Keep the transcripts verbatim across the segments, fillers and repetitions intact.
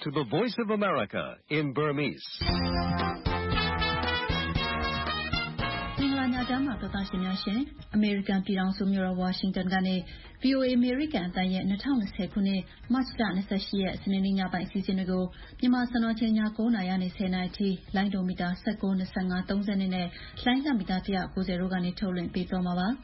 to the Voice of America in Burmese. မင်္ဂလာညချမ်းပါတော်သားရှင်များရှင်အမေရိကန်ပြည်ထောင်စုမြို့တော်ဝါရှင်တန်ကနေ ဗွီအိုအေ အမေရိကန်အသံရဲ့၂၀၂၀ခုနှစ်မတ်လ၂၈ရက်စနေနေ့ညပိုင်းအစီအစဉ်တွေကိုမြန်မာစံတော်ချိန်ည၉နာရီကနေ၁၀နာရီအထိလိုင်းဒိုမီတာ၁၉ ၂၅ ၃၂နဲ့လိုင်းကမီတာ၁၉၀တို့ကနေထုတ်လွှင့်ပေးသွားမှာပါ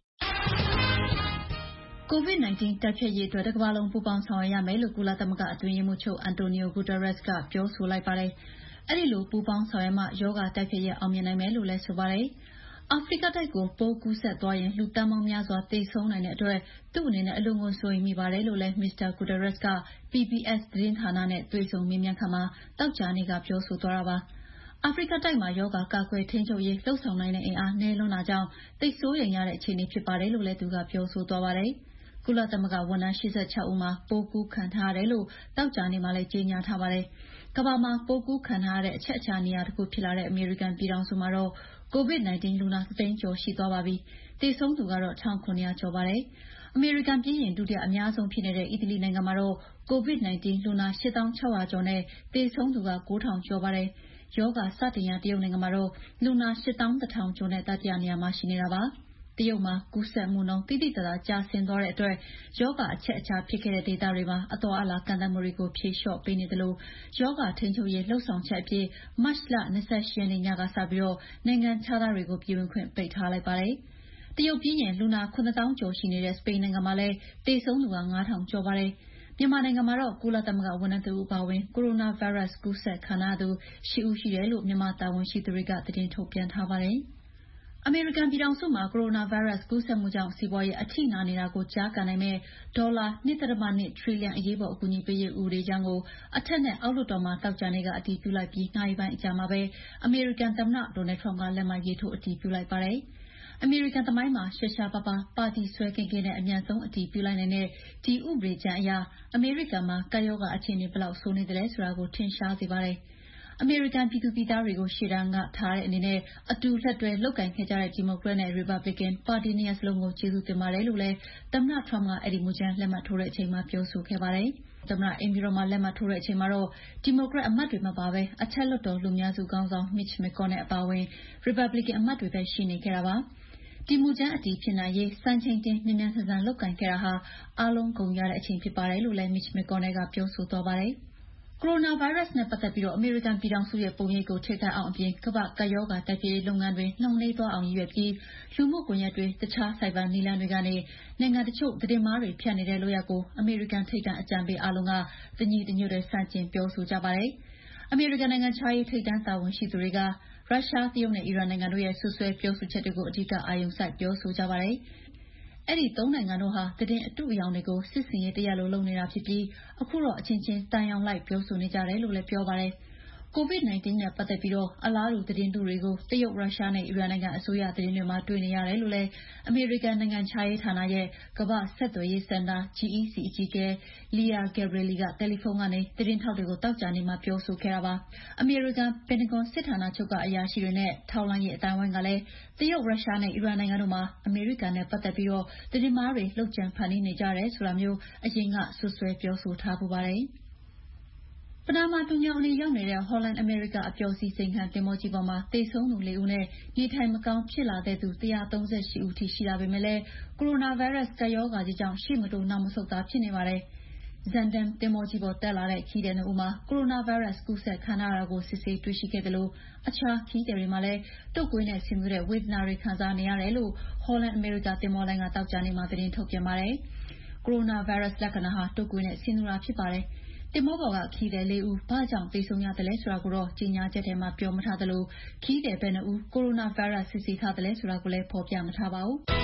ကိုဗစ် ၁၉ တိုက်ဖျက်ရေးအတွက်တစ်ကမ္ဘာလုံးပူးပေါင်းဆောင်ရွက်ရမယ်လို့ကုလသမဂ္ဂအတွင်းရေးမှူးချုပ်အန်တိုနီယိုဂူတာရက်စ်ကပြောဆိုလိုက်ပါတယ်။အဲဒီလိုပူးပေါင်းဆောင်ရွက်မှရောဂါတိုက်ဖျက်ရေးအောင်မြင်နိုင်မယ်လို့လည်းဆိုပါတယ်။အာဖရိကတိုက်ကိုပိုးကူးစက်သွားရင်လူသန်းပေါင်းများစွာသေဆုံးနိုင်တဲ့အတွက်သူ့အနေနဲ့အလွန်ကိုစိုးရိမ်မိပါတယ်လို့လည်းမစ္စတာဂူတာရက်စ်က ပီ ဘီ အက်စ် သတင်းဌာနနဲ့တွေ့ဆုံမေးမြန်းခန်းမှာသောကြာနေ့ကပြောဆိုသွားတာပါ။အာဖရိကတိုက်မှာရောဂါကာကွယ်ထိန်းချုပ်ရေးလှုပ်ဆောင်နိုင်တဲ့အင်အားနည်းလွန်းတာကြောင့်သိပ်စိုးရိမ်ရတဲ့အခြေအနေဖြစ်ပါတယ်လို့လည်းသူကပြောဆိုသွားပါတယ်။ကုလသမဂ္ဂဝန်ထမ်း၈၆ဦးမှာပိုးကူးခံထားရတယ်လို့သောကြာနေ့မှာလည်းကြေညာထားပါတယ်။ကမ္ဘာမှာပိုးကူးခံထားရတဲ့အချက်အချာနေရာတစ်ခုဖြစ်လာတဲ့အမေရိကန်ပြည်ထောင်စုမှာတော့ကိုဗစ် ၁၉ လူနာတစ်သိန်းကျော်ရှိသွားပါပြီ။သေဆုံးသူကတော့၁၇၀၀ကျော်ပါတယ်။အမေရိကန်ပြည်ရင်ဒုတိယအများဆုံးဖြစ်နေတဲ့အီတလီနိုင်ငံမှာတော့ကိုဗစ် ၁၉ လူနာ၈သောင်း၆ရာကျော်နဲ့သေဆုံးသူက၉ထောင်ကျော်ပါတယ်။ရောဂါစတင်ရာတရုတ်နိုင်ငံမှာတော့လူနာ၈သောင်းတစ်ထောင်ကျော်နဲ့တတိယနေရာမှာရှိနေတာပါ။တရုတ်မှာကူးစက်မှုနှုန်းသိသိသာသာကျဆင်းသွားတဲ့အတွက်ရောဂါအချက်အချာဖြစ်ခဲ့တဲ့ဒေသတွေမှာအသွားအလာကန့်သတ်မှုတွေကိုဖြေလျှော့ပေးနေတယ်လို့ရောဂါထိန်းချုပ်ရေးလှုပ်ဆောင်ချက်အဖြစ်မတ်လ၂၈ရက်နေ့ညကစပြီးတော့နိုင်ငံခြားသားတွေကိုပြည်ဝင်ခွင့်ပိတ်ထားလိုက်ပါတယ်။တရုတ်ပြည်ရင်လူနာ၇သောင်းကျော်ရှိနေတဲ့စပိန်နိုင်ငံမှာလည်းသေဆုံးသူက၅ထောင်ကျော်ပါတယ်။မြန်မာနိုင်ငံမှာတော့ကုလသမဂ္ဂဝန်ထမ်းတဦးအပါအဝင်ကိုရိုနာဗိုင်းရပ်စ်ကူးစက်ခံရသူ၈ဦးရှိတယ်လို့မြန်မာတာဝန်ရှိသူတွေကသတင်းထုတ်ပြန်ထားပါတယ်။အမေရိကန်ပြည်ထောင်စုမှာကိုရိုနာဗိုင်းရပ်စ်ကူးစက်မှုကြောင့်စီးပွားရေးအထိနာနေတာကိုကြားကန်နိုင်မဲ့ဒေါ်လာ၂.၂ထရီလီယံအရေးပေါ်အကူအညီပေးရေးဥပဒေကြမ်းကိုအထက်နဲ့အောက်လွှတ်တော်မှာတောက်ကြနေကအတည်ပြုလိုက်ပြီးနိုင်ပိုင်းအကြာမှာပဲအမေရိကန်သမ္မတဒေါ်နယ်ထရမ့်ကလက်မှတ်ရေးထိုးအတည်ပြုလိုက်ပါတယ်။အမေရိကန်သမိုင်းမှာရှားရှားပါးပါးပါတီဆွဲကင်းကင်းနဲ့အမြန်ဆုံးအတည်ပြုလိုက်နိုင်တဲ့ဒီဥပဒေကြမ်းအရအမေရိကန်မှာကပ်ရောဂါအခြေအနေဘယ်လောက်ဆိုးနေသလဲဆိုတာကိုထင်ရှားစေပါတယ်။အမေရိကန်ပြည်သူပြည်သားတွေကိုရှေ့တန်းကထားတဲ့အနေနဲ့အတူလက်တွဲလုပ်ကိုင်ခဲ့ကြတဲ့ဒီမိုကရက်နဲ့ရီပတ်ဘလစ်ကန်ပါတီနှစ်ရပ်စလုံးကိုကျေးဇူးတင်ပါတယ်လို့လည်းသမ္မတထရမ့်ကအဲဒီမူကြမ်းလက်မှတ်ထိုးတဲ့အချိန်မှာပြောဆိုခဲ့ပါတယ်။သမ္မတအိမ်ဖြူတော်မှာလက်မှတ်ထိုးတဲ့အချိန်မှာတော့ဒီမိုကရက်အမတ်တွေမပါဘဲအထက်လွှတ်တော်လူများစုခေါင်းဆောင် Mitch McConnell အပါအဝင်ရီပတ်ဘလစ်ကန်အမတ်တွေပဲရှိနေခဲ့တာပါ။ဒီမူကြမ်းအတည်ဖြစ်နိုင်ရေးစံချိန်တင်မြန်မြန်ဆန်ဆန်လုပ်ကိုင်ခဲ့တာဟာအားလုံးဂုဏ်ရတဲ့အချိန်ဖြစ်ပါတယ်လို့လည်း Mitch McConnell ကပြောဆိုသွားပါတယ်။ကိုရိုနာဗိုင်းရပ်စ်နဲ့ပတ်သက်ပြီးအမေရိကန်ပြည်ထောင်စုရဲ့ပုံရိပ်ကိုထိခိုက်အောင်အပြင်ကမ္ဘာ့ကပ်ရောဂါတိုက်ဖျက်ရေးလုပ်ငန်းတွေနှောင့်နှေးသွားအောင်ရည်ရွယ်ပြီးလူမှုကွန်ရက်တွေတခြားဆိုင်ဘာနည်းလမ်းတွေကနေနိုင်ငံတချို့သတင်းမှားတွေဖြန့်နေတဲ့လုပ်ရပ်ကိုအမေရိကန်ထိပ်တန်းအကြံပေးအားလုံးကတညီတညွတ်တည်းဆန့်ကျင်ပြောဆိုကြပါတယ်။အမေရိကန်နိုင်ငံခြားရေးထိပ်တန်းတာဝန်ရှိသူတွေကရုရှား၊တရုတ်နဲ့အီရန်နိုင်ငံတို့ရဲ့ဆွဆွဲပြောဆိုချက်တွေကိုအဓိကအာရုံစိုက်ပြောဆိုကြပါတယ်။အဲဒီသုံးနိုင်ငံတို့ဟာသတင်းအတုအယောင်တွေကိုစစ်စင်ရေးတရားလိုလုပ်နေတာဖြစ်ပြီးအခုတော့အချင်းချင်းတန်ရောင်လိုက်ပြောဆိုနေကြတယ်လို့လည်းပြောပါတယ်။ကိုဗစ် ၁၉ နဲ့ပတ်သက်ပြီးအလားတူသတင်းတုတွေကိုတရုတ်၊ရုရှားနဲ့အီရန်နိုင်ငံအစိုးရသတင်းတွေမှာတွေ့နေရတယ်လို့လည်းအမေရိကန်နိုင်ငံခြားရေးဌာနရဲ့ကမ္ဘာ့ဆက်သွယ်ရေးစင်တာ ဂျီ အီ စီ အကြီးအကဲ Leah Gabrieli ကတယ်လီဖုန်းကနေသတင်းထောက်တွေကိုသောကြာနေ့မှာပြောဆိုခဲ့တာပါ။အမေရိကန်ပင်တဂွန်စစ်ဌာနချုပ်ကအရာရှိတွေနဲ့ထောက်လှမ်းရေးအသိုင်းအဝိုင်းကလည်းတရုတ်၊ရုရှားနဲ့အီရန်နိုင်ငံတို့မှာအမေရိကန်နဲ့ပတ်သက်ပြီးသတင်းမှားတွေလုပ်ကြံဖန်တီးနေကြတယ်ဆိုတာမျိုးအရင်ကဆွဆွဲပြောဆိုထားဖူးပါတယ်။ပနားမားတူးမြောင်းအနီးရောက်နေတဲ့ Holland America အပျော်စီးစိမ်ခံသင်္ဘောကြီးပေါ်မှာသေဆုံးသူလေးဦးနဲ့နေထိုင်မကောင်းဖြစ်လာတဲ့သူ၁၃၈ဦးထိရှိလာပေမဲ့လည်းကိုရိုနာဗိုင်းရပ်စ်ကပ်ရောဂါကြီးကြောင့်ရှေ့မတိုးနောက်မဆုတ်သာဖြစ်နေပါတယ်။ Zaandam သင်္ဘောကြီးပေါ်တက်လာတဲ့ခရီးသည်နှစ်ဦးမှာကိုရိုနာဗိုင်းရပ်စ်ကူးစက်ခံထားရတာကိုစစ်ဆေးတွေ့ရှိခဲ့သလိုအခြားခရီးသည်တွေမှာလည်းတုပ်ကွေးနဲ့ဆင်တူတဲ့ဝေဒနာတွေခံစားနေရတယ်လို့ Holland America သင်္ဘောလိုင်းကသောကြာနေ့မှာသတင်းထုတ်ပြန်ပါတယ်။ကိုရိုနာဗိုင်းရပ်စ်လက္ခဏာဟာတုပ်ကွေးနဲ့ဆင်တူတာဖြစ်ပါတယ်။သင်္ဘောပေါ်ကခရီးသည်လေးဦးဘာကြောင့်သေဆုံးရသလဲဆိုတာကိုတော့ကြေညာချက်ထဲမှာပြောမထားသလိုခရီးသည်ဘယ်နှဦးကိုရိုနာဗိုင်းရပ်စ်စစ်ဆေးထားသလဲဆိုတာကိုလည်းဖော်ပြမထားပါဘူး။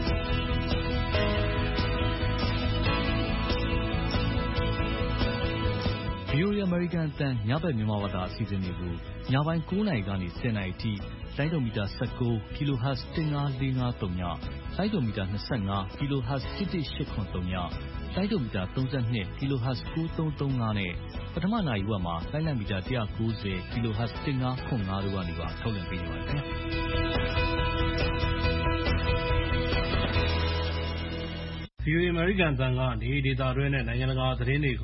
ဗွီအိုအေ American အသံညဘက်မြန်မာဘာသာအစီအစဉ်တွေကိုညပိုင်း၉နာရီကနေ၁၀နာရီအထိလိုင်းဒိုမီတာ၁၉ kilohertz ၁၅၄၅၃ညလိုင်းဒိုမီတာ၂၅ kilohertz ၁၁၈၇၃ညလိုင်းဒိုမီတာ၃၂ kilohertz ၉၃၃၅နဲ့ပထမနာရီဝက်မှာလိုင်းလံမီတာ၁၉၀ kilohertz ၁၅၇၅တို့ကနေပါထုတ်လွှင့်ပေးနေပါတယ်ခင်ဗျာ။ဗွီအိုအေ American အသံကနေဒေတာတွဲနဲ့နိုင်ငံတကာသတင်းတွေကို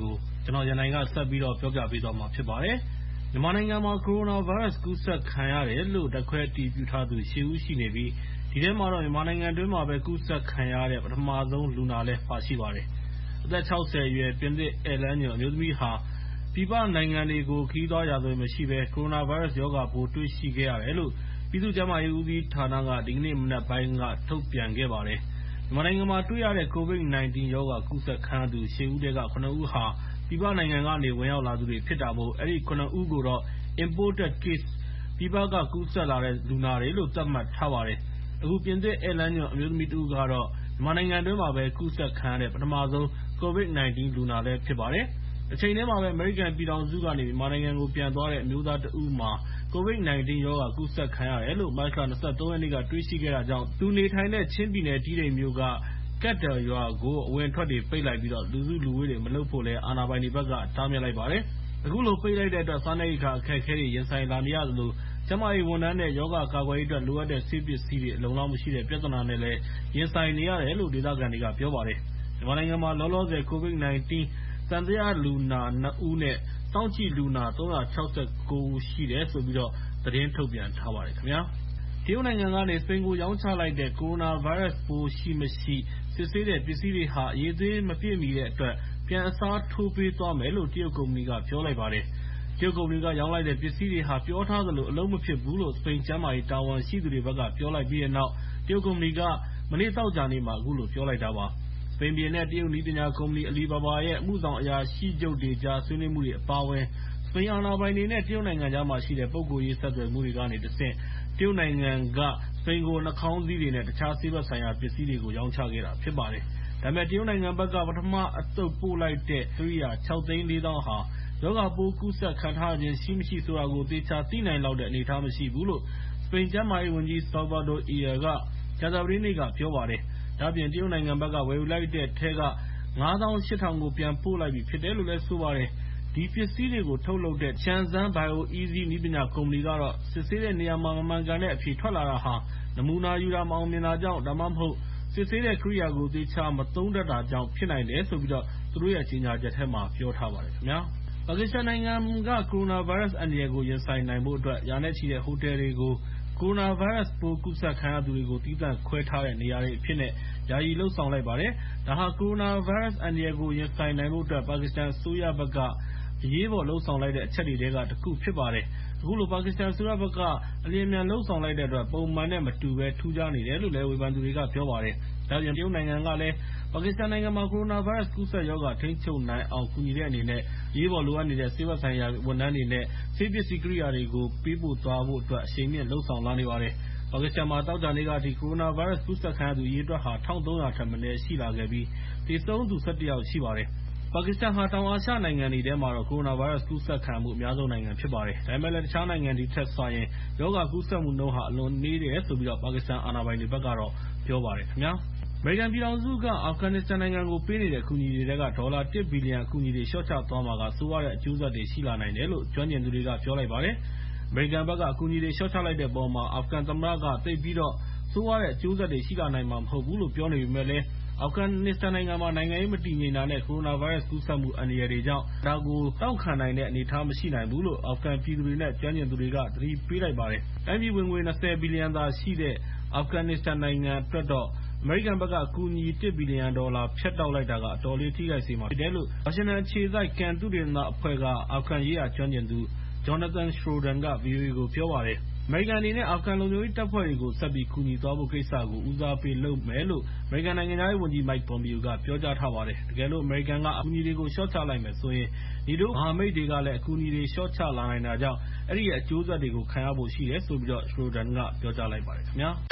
ကျွန်တော်ရန်နိုင်ကဆက်ပြီးတော့ပြောပြပေးသွားမှာဖြစ်ပါတယ်။မြန်မာနိုင်ငံမှာကိုရိုနာဗိုင်းရပ်စ်ကူးစက်ခံရတယ်လို့ဓာတ်ခွဲအတည်ပြုထားသူရှစ်ဦးရှိနေပြီးဒီထဲမှာတော့မြန်မာနိုင်ငံတွင်းမှာပဲကူးစက်ခံရတဲ့ပထမဆုံးလူနာလည်းပါရှိပါတယ်။အသက်ခြောက်ဆယ်အရွယ်ပြင်သစ်ဧည့်လမ်းညွှန်အမျိုးသမီးဟာပြည်ပနိုင်ငံတွေကိုခရီးသွားရာဇဝင်မရှိဘဲကိုရိုနာဗိုင်းရပ်စ်ရောဂါပိုးတွေ့ရှိခဲ့ရတယ်လို့ပြည်သူ့ကျန်းမာရေးဦးစီးဌာနကဒီကနေ့မနက်ပိုင်းကထုတ်ပြန်ခဲ့ပါတယ်။မြန်မာနိုင်ငံမှာတွေ့ရတဲ့ ကိုဗစ်-၁၉ ရောဂါကူးစက်ခံရသူရှစ်ဦးထဲကခုနစ်ဦးဟာပြည်ပနိုင်ငံကနေဝင်ရောက်လာသူတွေဖြစ်တာမို့အဲဒီခုနစ်ဦးကိုတော့ imported case ပြည်ပကကူးစက်လာတဲ့လူနာတွေလို့သတ်မှတ်ထားပါတယ်။အခုပြင်သစ်ဧည့်လမ်းညွှန်အမျိုးသမီးတဦးကတော့မြန်မာနိုင်ငံတွင်းမှာပဲကူးစက်ခံရတဲ့ပထမဆုံးကိုဗစ်-၁၉ လူနာလည်းဖြစ်ပါတယ်။တစ်ချိန်တည်းမှာပဲအမေရိကန်ပြည်ထောင်စုကနေမြန်မာနိုင်ငံကိုပြန်သွားတဲ့အမျိုးသားတဦးမှာကိုဗစ်-၁၉ ရောဂါကူးစက်ခံရတယ်လို့မတ်လ၂၃ ရက်နေ့ကတွေ့ရှိခဲ့တာကြောင့်သူနေထိုင်တဲ့ချင်းပြည်နယ်တီးတိန်မြို့ကကက်တယ်ရွာကိုအဝင်အထွက်တွေပိတ်လိုက်ပြီးလူစုလူဝေးတွေမလုပ်ဖို့လည်းအာဏာပိုင်တွေဘက်ကတားမြစ်လိုက်ပါတယ်။အခုလိုပိတ်လိုက်တဲ့အတွက်စားနပ်ရိက္ခာအခက်အခဲတွေရင်ဆိုင်လာနေရသလိုကျန်းမာရေးဝန်ထမ်းနဲ့ရောဂါကာကွယ်ရေးအတွက်လိုအပ်တဲ့ဆေးပစ္စည်းတွေအလုံအလောက်မရှိတဲ့ပြဿနာနဲ့လည်းရင်ဆိုင်နေရတယ်လို့ဒေသခံတွေကပြောပါတယ်။မြန်မာနိုင်ငံမှာလောလောဆယ်ကိုဗစ်-၁၉ သံသယလူနာနှစ်ဦးနဲ့စောင့်ကြည့်လူနာသုံးရာခြောက်ဆယ်ကိုဦးရှိတယ်လို့သတင်းထုတ်ပြန်ထားပါတယ်ခင်ဗျာ။တရုတ်နိုင်ငံကနေစပိန်ကိုရောင်းချလိုက်တဲ့ကိုရိုနာဗိုင်းရပ်စ်ပိုးရှိမရှိစစ်ဆေးတဲ့ပစ္စည်းတွေဟာအရည်အသွေးမပြည့်မီတဲ့အတွက်ပြန်အစားထိုးပေးသွားမယ်လို့တရုတ်ကုမ္ပဏီကပြောလိုက်ပါတယ်။တရုတ်ကုမ္ပဏီကရောင်းလိုက်တဲ့ပစ္စည်းတွေဟာပြောထားသလိုအလုပ်မဖြစ်ဘူးလို့စပိန်ကျန်းမာရေးတာဝန်ရှိသူတွေဘက်ကပြောလိုက်ပြီးတဲ့နောက်တရုတ်ကုမ္ပဏီကမနေ့သောကြာနေ့မှာအခုလိုပြောလိုက်တာပါ။စပိန်ပြည်နဲ့တရုတ်နည်းပညာကုမ္ပဏီအလီဘာဘာရဲ့အမှုဆောင်အရာရှိချုပ်တွေကြားဆွေးနွေးမှုတွေအပါအဝင်စပိန်အာဏာပိုင်တွေနဲ့တရုတ်နိုင်ငံကြားမှာရှိတဲ့ပုဂ္ဂိုလ်ရေးဆက်သွယ်မှုတွေကနေတဆင့်တရုတ်နိုင်ငံကစပိန်ကိုနှာခေါင်းစည်းတွေနဲ့တခြားဆေးဘက်ဆိုင်ရာပစ္စည်းတွေကိုရောင်းချခဲ့တာဖြစ်ပါတယ်။ဒါပေမဲ့တရုတ်နိုင်ငံဘက်ကပထမအသုတ်ပို့လိုက်တဲ့ကိရိယာခြောက်သိန်းလေးသောင်းဟာရောဂါပိုးကူးစက်ခံထားခြင်းရှိမရှိဆိုတာကိုသေချာသိနိုင်လောက်တဲ့အနေအထားမရှိဘူးလို့စပိန်ကျန်းမာရေးဝန်ကြီး Salvador Illa ကကြာသပတေးနေ့ကပြောပါတယ်။ဒါ့အပြင်တရုတ်နိုင်ငံဘက်ကဝယ်ယူလိုက်တဲ့ထဲကငါးသောင်းရှစ်ထောင်ကိုပြန်ပို့လိုက်ပြီဖြစ်တယ်လို့လည်းဆိုပါတယ်။ဒီပစ္စည်းတွေကိုထုတ်လုပ်တဲ့ Shenzhen Bioeasy နည်းပညာကုမ္ပဏီကတော့စစ်ဆေးတဲ့နေရာမှာမမှန်ကန်တဲ့အဖြေထွက်လာတာဟာနမူနာယူတာမအောင်မြင်တာကြောင့်ဒါမှမဟုတ်စစ်ဆေးတဲ့ကိရိယာကိုသေချာမသုံးတတ်တာကြောင့်ဖြစ်နိုင်တယ်လို့သူတို့ရဲ့ကြေညာချက်ထဲမှာပြောထားပါတယ်ခင်ဗျာ။ပါကစ္စတန်နိုင်ငံကကိုရိုနာဗိုင်းရပ်စ်အန္တရာယ်ကိုရင်ဆိုင်နိုင်ဖို့အတွက်ရာနဲ့ချီတဲ့ဟိုတယ်တွေကိုကိုရိုနာဗိုင်းရပ်စ်ပိုးကူးစက်ခံရသူတွေကိုသီးသန့်ခွဲထားတဲ့နေရာတွေအဖြစ်နဲ့ယာယီလုပ်ဆောင်လိုက်ပါတယ်။ဒါဟာကိုရိုနာဗိုင်းရပ်စ်အန္တရာယ်ကိုရင်ဆိုင်နိုင်ဖို့အတွက်ပါကစ္စတန်အစိုးရဘက်ကအရေးပေါ်လုပ်ဆောင်လိုက်တဲ့အချက်တွေထဲကတစ်ခုဖြစ်ပါတယ်။အခုလိုပါကစ္စတန်အစိုးရဘက်ကအလျင်အမြန်လုပ်ဆောင်လိုက်တဲ့အတွက်ပုံမှန်နဲ့မတူဘဲထူးခြားနေတယ်လို့လည်းဝေဖန်သူတွေကပြောပါတယ်။ဒါ့အပြင်တရုတ်နိုင်ငံကလည်းပါကစ္စတန်နိုင်ငံမှာကိုရိုနာဗိုင်းရပ်စ်ကူးစက်ရောဂါထိန်းချုပ်နိုင်အောင်ကူညီတဲ့အနေနဲ့အရေးပေါ်လိုအပ်နေတဲ့ဆေးဘက်ဆိုင်ရာဝန်ထမ်းတွေနဲ့ဆေးပစ္စည်းကိရိယာတွေကိုပေးပို့သွားဖို့အတွက်အရှိန်မြင့်လုပ်ဆောင်လာနေပါတယ်။ပါကစ္စတန်မှာသောကြာနေ့ကအထိကိုရိုနာဗိုင်းရပ်စ်ကူးစက်ခံရသူအရေအတွက်ဟာ၁၃၀၀ ထက်မနည်းရှိလာခဲ့ပြီးသေဆုံးသူ၁၁ယောက်ရှိပါတယ်။ပါကစ္စတန်ဟာတောင်အာရှနိုင်ငံတွေထဲမှာတော့ကိုရိုနာဗိုင်းရပ်စ်ကူးစက်ခံရမှုအများဆုံးနိုင်ငံဖြစ်ပါတယ်။ဒါပေမဲ့လည်းတခြားနိုင်ငံတွေထက်စာရင်ရောဂါကူးစက်မှုနှုန်းဟာအလွန်နည်းတယ်လို့ပါကစ္စတန်အာဏာပိုင်တွေဘက်ကတော့ပြောပါတယ်ခင်ဗျာ။အမေရိကန်ပြည်ထောင်စုကအာဖဂန်နစ္စတန်နိုင်ငံကိုပေးနေတဲ့အကူအညီတွေထဲကဒေါ်လာတစ်ဘီလီယံအကူအညီတွေလျှော့ချသွားမှာကဆိုးရွားတဲ့အကျိုးဆက်တွေရှိလာနိုင်တယ်လို့ကျွမ်းကျင်သူတွေကပြောလိုက်ပါတယ်။အမေရိကန်ဘက်ကအကူအညီတွေလျှော့ချလိုက်တဲ့အပေါ်မှာအာဖဂန်သမ္မတကသိပ်ပြီးတော့ဆိုးရွားတဲ့အကျိုးဆက်တွေရှိလာနိုင်မှာမဟုတ်ဘူးလို့ပြောနေပေမဲ့လည်းအာဖဂန်နစ္စတန်နိုင်ငံမှာနိုင်ငံရေးမတည်ငြိမ်တာနဲ့ကိုရိုနာဗိုင်းရပ်စ်ကူးစက်မှုအန္တရာယ်တွေကြောင့်ဒါကိုတောင့်ခံနိုင်တဲ့အနေအထားမရှိနိုင်ဘူးလို့အာဖဂန်ပြည်သူတွေနဲ့ကျွမ်းကျင်သူတွေကသတိပေးလိုက်ပါတယ်။တိုင်းပြည်ဝင်ငွေ၂၀ဘီလီယံသာရှိတဲ့အာဖဂန်နစ္စတန်နိုင်ငံအတွက်တော့အမေရိကန်ဘက်ကအကူအညီတစ်ဘီလီယံဒေါ်လာဖြတ်တောက်လိုက်တာကအတော်လေးထိခိုက်စေမှာဖြစ်တယ်လို့ဝါရှင်တန်အခြေစိုက်ကန်သုတေသနအဖွဲ့ကအာဖဂန်ရေးရာကျွမ်းကျင်သူ Jonathan Schroden က ဗီအိုအေကိုပြောပါတယ်။အမေရိကန်အနေနဲ့အာဖဂန်လုံခြုံရေးတပ်ဖွဲ့တွေကိုဆက်ပြီးကူညီသွားဖို့ကိစ္စကိုဦးစားပေးလုပ်မယ်လို့အမေရိကန်နိုင်ငံခြားရေးဝန်ကြီး Mike Pompeo ကပြောကြားထားပါတယ်။တကယ်လို့အမေရိကန်ကအကူအညီတွေကိုလျှော့ချလိုက်မယ်ဆိုရင်ဒီလိုမဟာမိတ်တွေကလည်းအကူအညီတွေလျှော့ချလာနိုင်တာကြောင့်အဲ့ဒီရဲ့အကျိုးဆက်တွေကိုခံရဖို့ရှိတယ်ဆိုပြီးတော့ Schroden ကပြောကြားလိုက်ပါတယ်ခင်ဗျာ။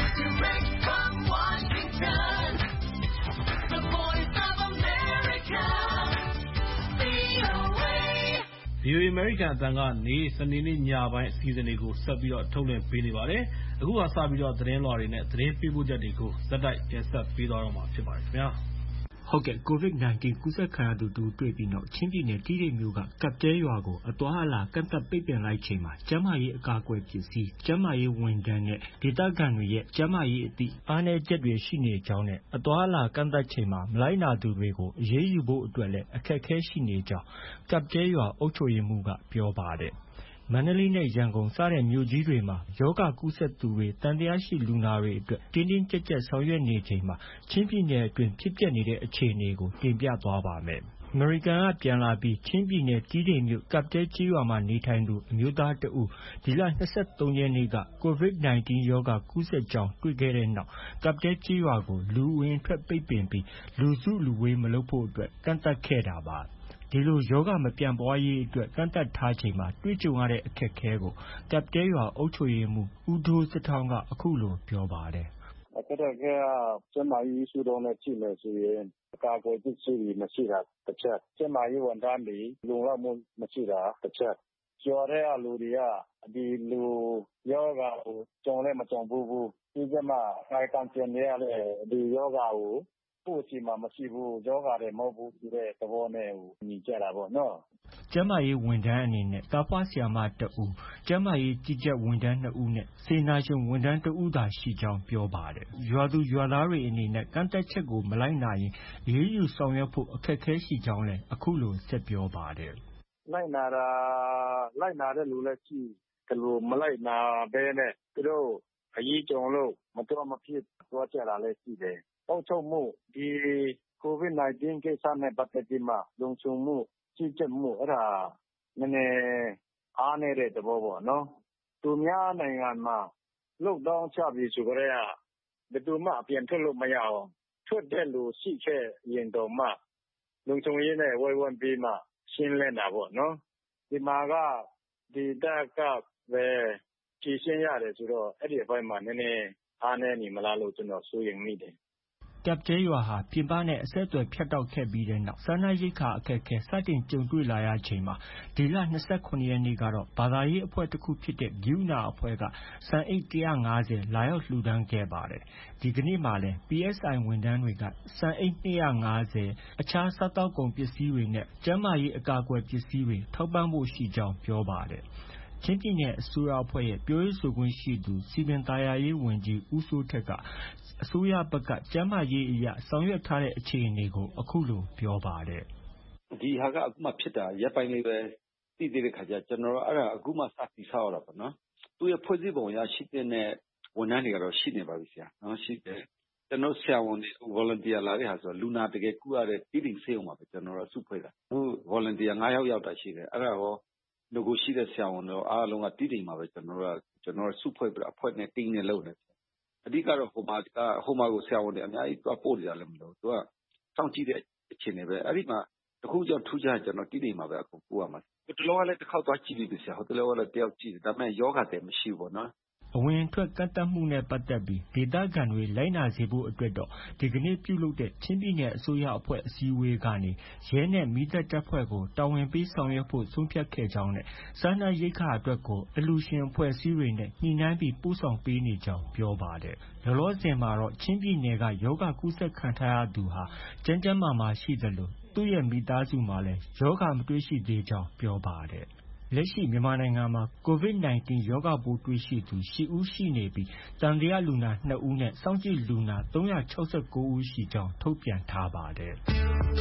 ဗီအိုအေ အမေရိကန်အသံကနေစနေနေ့ညပိုင်းအစီအစဉ်တွေကိုဆက်ပြီးတော့ထုတ်လွှင့်ပေးနေပါတယ်။အခုကစပြီးတော့သတင်းလွှာတွေနဲ့သတင်းပေးပို့ချက်တွေကိုဇက်တိုက်တင်ဆက်ပေးသွားတော့မှာဖြစ်ပါတယ်ခင်ဗျာ။ဟုတ်ကဲ့ ကိုဗစ် ၁၉ ကူးစက်ခံရသူတဦးတွေ့ပြီးနောက်ချင်းပြည်နယ်တီးတိန်မြို့ကကပ်တဲရွာကိုအသွားအလာကန့်သတ်ပိတ်ပင်လိုက်ချိန်မှာကျန်းမာရေးအကာအကွယ်ပစ္စည်း၊ကျန်းမာရေးဝန်ထမ်းနဲ့ဒေသခံတွေရဲ့ကျန်းမာရေးအသိအားနည်းချက်တွေရှိနေကြောင်းနဲ့အသွားအလာကန့်သတ်ချိန်မှာမလိုက်နာသူတွေကိုအရေးယူဖို့အတွက်လည်းအခက်အခဲရှိနေကြောင်းကပ်တဲရွာအုပ်ချုပ်ရေးမှူးကပြောပါတယ်။မန္တလေးနဲ့ရန်ကုန်စတဲ့မြို့ကြီးတွေမှာရောဂါကူးစက်သူတွေသံသယရှိလူနာတွေအတွက်တင်းတင်းကြပ်ကြပ်ဆောင်ရွက်နေချိန်မှာချင်းပြည်နယ်အတွင်းဖြစ်ပျက်နေတဲ့အခြေအနေကိုတင်ပြသွားပါမယ်။ အမေရိကန်ကပြန်လာပြီးချင်းပြည်နယ်တီးတိန်မြို့ကပ်တဲကျေးရွာမှာနေထိုင်သူအမျိုးသားတဦးဒီလ၂၃ရက်နေ့ကကိုဗစ်၁၉ရောဂါကူးစက်ကြောင်းတွေ့ခဲ့တဲ့နောက်ကပ်တဲကျေးရွာကိုလူအဝင်အထွက်ပိတ်ပင်ပြီးလူစုလူဝေးမလုပ်ဖို့အတွက်ကန့်သတ်ခဲ့တာပါ။ဒီလိုရောဂါမပြန့်ပွားရေးအတွက်ကန့်သတ်ထားချိန်မှာတွေ့ကြုံရတဲ့အခက်အခဲကိုကပ်တဲရွာအုပ်ချုပ်ရေးမှူးဦးဒိုးစထောင်းကအခုလိုပြောပါတယ်။အခက်အခဲကကျန်းမာရေးရှုထောင့်နဲ့ကြည့်မယ်ဆိုရင်အကာအကွယ်ပစ္စည်းတွေမရှိတာတစ်ချက်ကျန်းမာရေးဝန်ထမ်းတွေလုံလောက်မှုမရှိတာတစ်ချက်ကျော်တဲ့လူတွေကဒီလူယောဂါကိုကြုံလည်းမကြုံဘူးဘူးဒီကမှခိုင်ကန်ကျင်ရတဲ့ဒီယောဂါကိုကိုယ့်စီမှာမရှိဘူးယောဂါတွေမဟုတ်ဘူးဆိုတဲ့သဘောနဲ့ညီကြတာပေါ့နော်ကျန်းမာရေးဝန်ထမ်းအနေနဲ့သားဖွားဆရာမတဦးကျန်းမာရေးကြီးကြပ်ဝန်ထမ်းနှစ်ဦးနဲ့စေနာရှင်ဝန်ထမ်းတဦးသာရှိကြောင်းပြောပါတယ်။ရွာသူရွာသားတွေအနေနဲ့ကန့်သတ်ချက်ကိုမလိုက်နာရင်အရေးယူဆောင်ရွက်ဖို့အခက်အခဲရှိကြောင်းလည်းအခုလိုဆက်ပြောပါတယ်။လိုက်နာတာလိုက်နာတဲ့လူလည်းရှိတယ်လို့မလိုက်နာဘဲနဲ့သူတို့အရေးကြုံလို့မတော်မဖြစ်သွားကြတာလည်းရှိတယ်။အုပ်ချုပ်မှုဒီကိုဗစ်၁၉ကိစ္စနဲ့ပတ်သက်ပြီးမှလုံခြုံမှုကြီးကြပ်မှုအဲ့ဒါနည်းနည်းအားနေတဲ့သဘောပေါ့နော်သူများနိုင်ငံမှာလုတ်တောင်းချပြီဆိုကြတဲ့ဘယ်သူမှအပြင်ထွက်လို့မရအောင်ထွက်တဲ့လူရှိခဲ့ရင်တော့မှလုံခြုံရေးနဲ့ဝိုင်းဝန်းပြီးမှရှင်းလင်းတာပေါ့နော်ဒီမှာကဒီတက်ကပဲကြည်ရှင်းရတယ်ဆိုတော့အဲ့ဒီအပိုင်းမှာနည်းနည်းအားနည်းနေမလားလို့ကျွန်တော်စိုးရိမ်မိတယ်ကပ်တဲရွာဟာပြင်ပနဲ့အဆက်အသွယ်ဖြတ်တောက်ခဲ့ပြီးတဲ့နောက်စားနပ်ရိက္ခာအခက်အခဲစတင်ကြုံတွေ့လာရချိန်မှာဒီလ၂၇ရက်နေ့ကတော့ဘာသာရေးအဖွဲ့တစ်ခုဖြစ်တဲ့ဂိူးနာအဖွဲ့ကဆန်အိတ်၁၅၀လာရောက်လှူဒန်းခဲ့ပါတယ်။ဒီကနေ့မှလည်း ပီအက်စ်အိုင် ဝန်ထမ်းတွေကဆန်အိတ်၂၅၀အခြားစားသောက်ကုန်ပစ္စည်းတွေနဲ့ကျန်းမာရေးအကာအကွယ်ပစ္စည်းတွေထောက်ပံ့ဖို့ရှိကြောင်းပြောပါတယ်။ချင်းပြည်နယ်အစိုးရအဖွဲ့ရဲ့ပြောရေးဆိုခွင့်ရှိသူစည်ပင်သာယာရေးဝန်ကြီးဦးစိုးထက်ကအစိုးရဘက်ကကျန်းမာရေးအရဆောင်ရွက်ထားတဲ့အခြေအနေကိုအခုလိုပြောပါတယ်။ဒီဟာကအခုမှဖြစ်တာရပ်ပိုင်းလေးပဲသိသေးတဲ့ခါကျကျွန်တော်တို့အဲ့ဒါအခုမှစတည်ဆောက်ရတာပေါ့နော်။သူ့ရဲ့ဖွဲ့စည်းပုံအရရှိတဲ့ဝန်ထမ်းတွေကတော့ရှိနေပါပြီဆရာ။နော်ရှိတယ်။ကျွန်တော်ဆရာဝန်တွေ volunteer လာတဲ့ဟာဆိုလူနာတကယ်ကုရတဲ့တီးတိမ်ဆေးရုံမှာပဲကျွန်တော်တို့စုဖွဲ့တာ။အခု volunteer ၅ယောက်ရောက်တာရှိတယ်။အဲ့ဒါရောငကိုရှိတဲ့ဆရာဝန်တို့အားလုံးကတီးတိမ်မှာပဲကျွန်တော်တို့ကကျွန်တော်စုဖွဲ့ပြီးအဖွဲ့နဲ့တင်းနဲ့လုပ်နေတယ်အဓိကတော့ဟိုမှာဟိုမှာကိုဆရာဝန်တွေအများကြီးတွားပို့နေတာလည်းမလို့သူကစောင့်ကြည့်တဲ့အခြေအနေပဲအဲ့ဒီမှာတခုကြောင့်ထူးခြားကျွန်တော်တီးတိမ်မှာပဲအခုပို့ရမှာဒီလောကလည်းတစ်ခေါက်သွားကြည့်ပြီးပြီဆရာဟိုတလောကလည်းတယောက်ကြည့်တယ်ဒါပေမဲ့ယောဂတဲ့မရှိဘူးပေါ့နော်အဝင်အထွက်ကန့်သတ်မှုနဲ့ပတ်သက်ပြီးဒေသခံတွေလိုက်နာစေဖို့အတွက်တော့ဒီကနေ့ပြုလုပ်တဲ့ချင်းပြည်နယ်အစိုးရအဖွဲ့အစည်းအဝေးကနေရဲနဲ့မီးသတ်တပ်ဖွဲ့ကိုတာဝန်ပေးဆောင်ရွက်ဖို့ဆုံးဖြတ်ခဲ့ကြောင်းနဲ့စားနပ်ရိက္ခာအတွက်ကိုအလှူရှင်အဖွဲ့အစည်းတွေနဲ့ညှိနှိုင်းပြီးပို့ဆောင်ပေးနေကြောင်းပြောပါတယ်။လောလောဆယ်မှာတော့ချင်းပြည်နယ်ကရောဂါကူးစက်ခံထားရသူဟာကျန်းကျန်းမာမာရှိသလိုသူ့ရဲ့မိသားစုမှာလည်းရောဂါမတွေ့ရှိသေးကြောင်းပြောပါတယ်။လက်ရှိမြန်မာနိုင်ငံမှာကိုဗစ်၁၉ရောဂါပိုးတွေ့ရှိသူ၈ဦးရှိနေပြီးသံသယလူနာ၂ဦးနဲ့စောင့်ကြည့်လူနာ၃၆၉ဦးရှိကြောင်းထုတ်ပြန်ထားပါတယ်။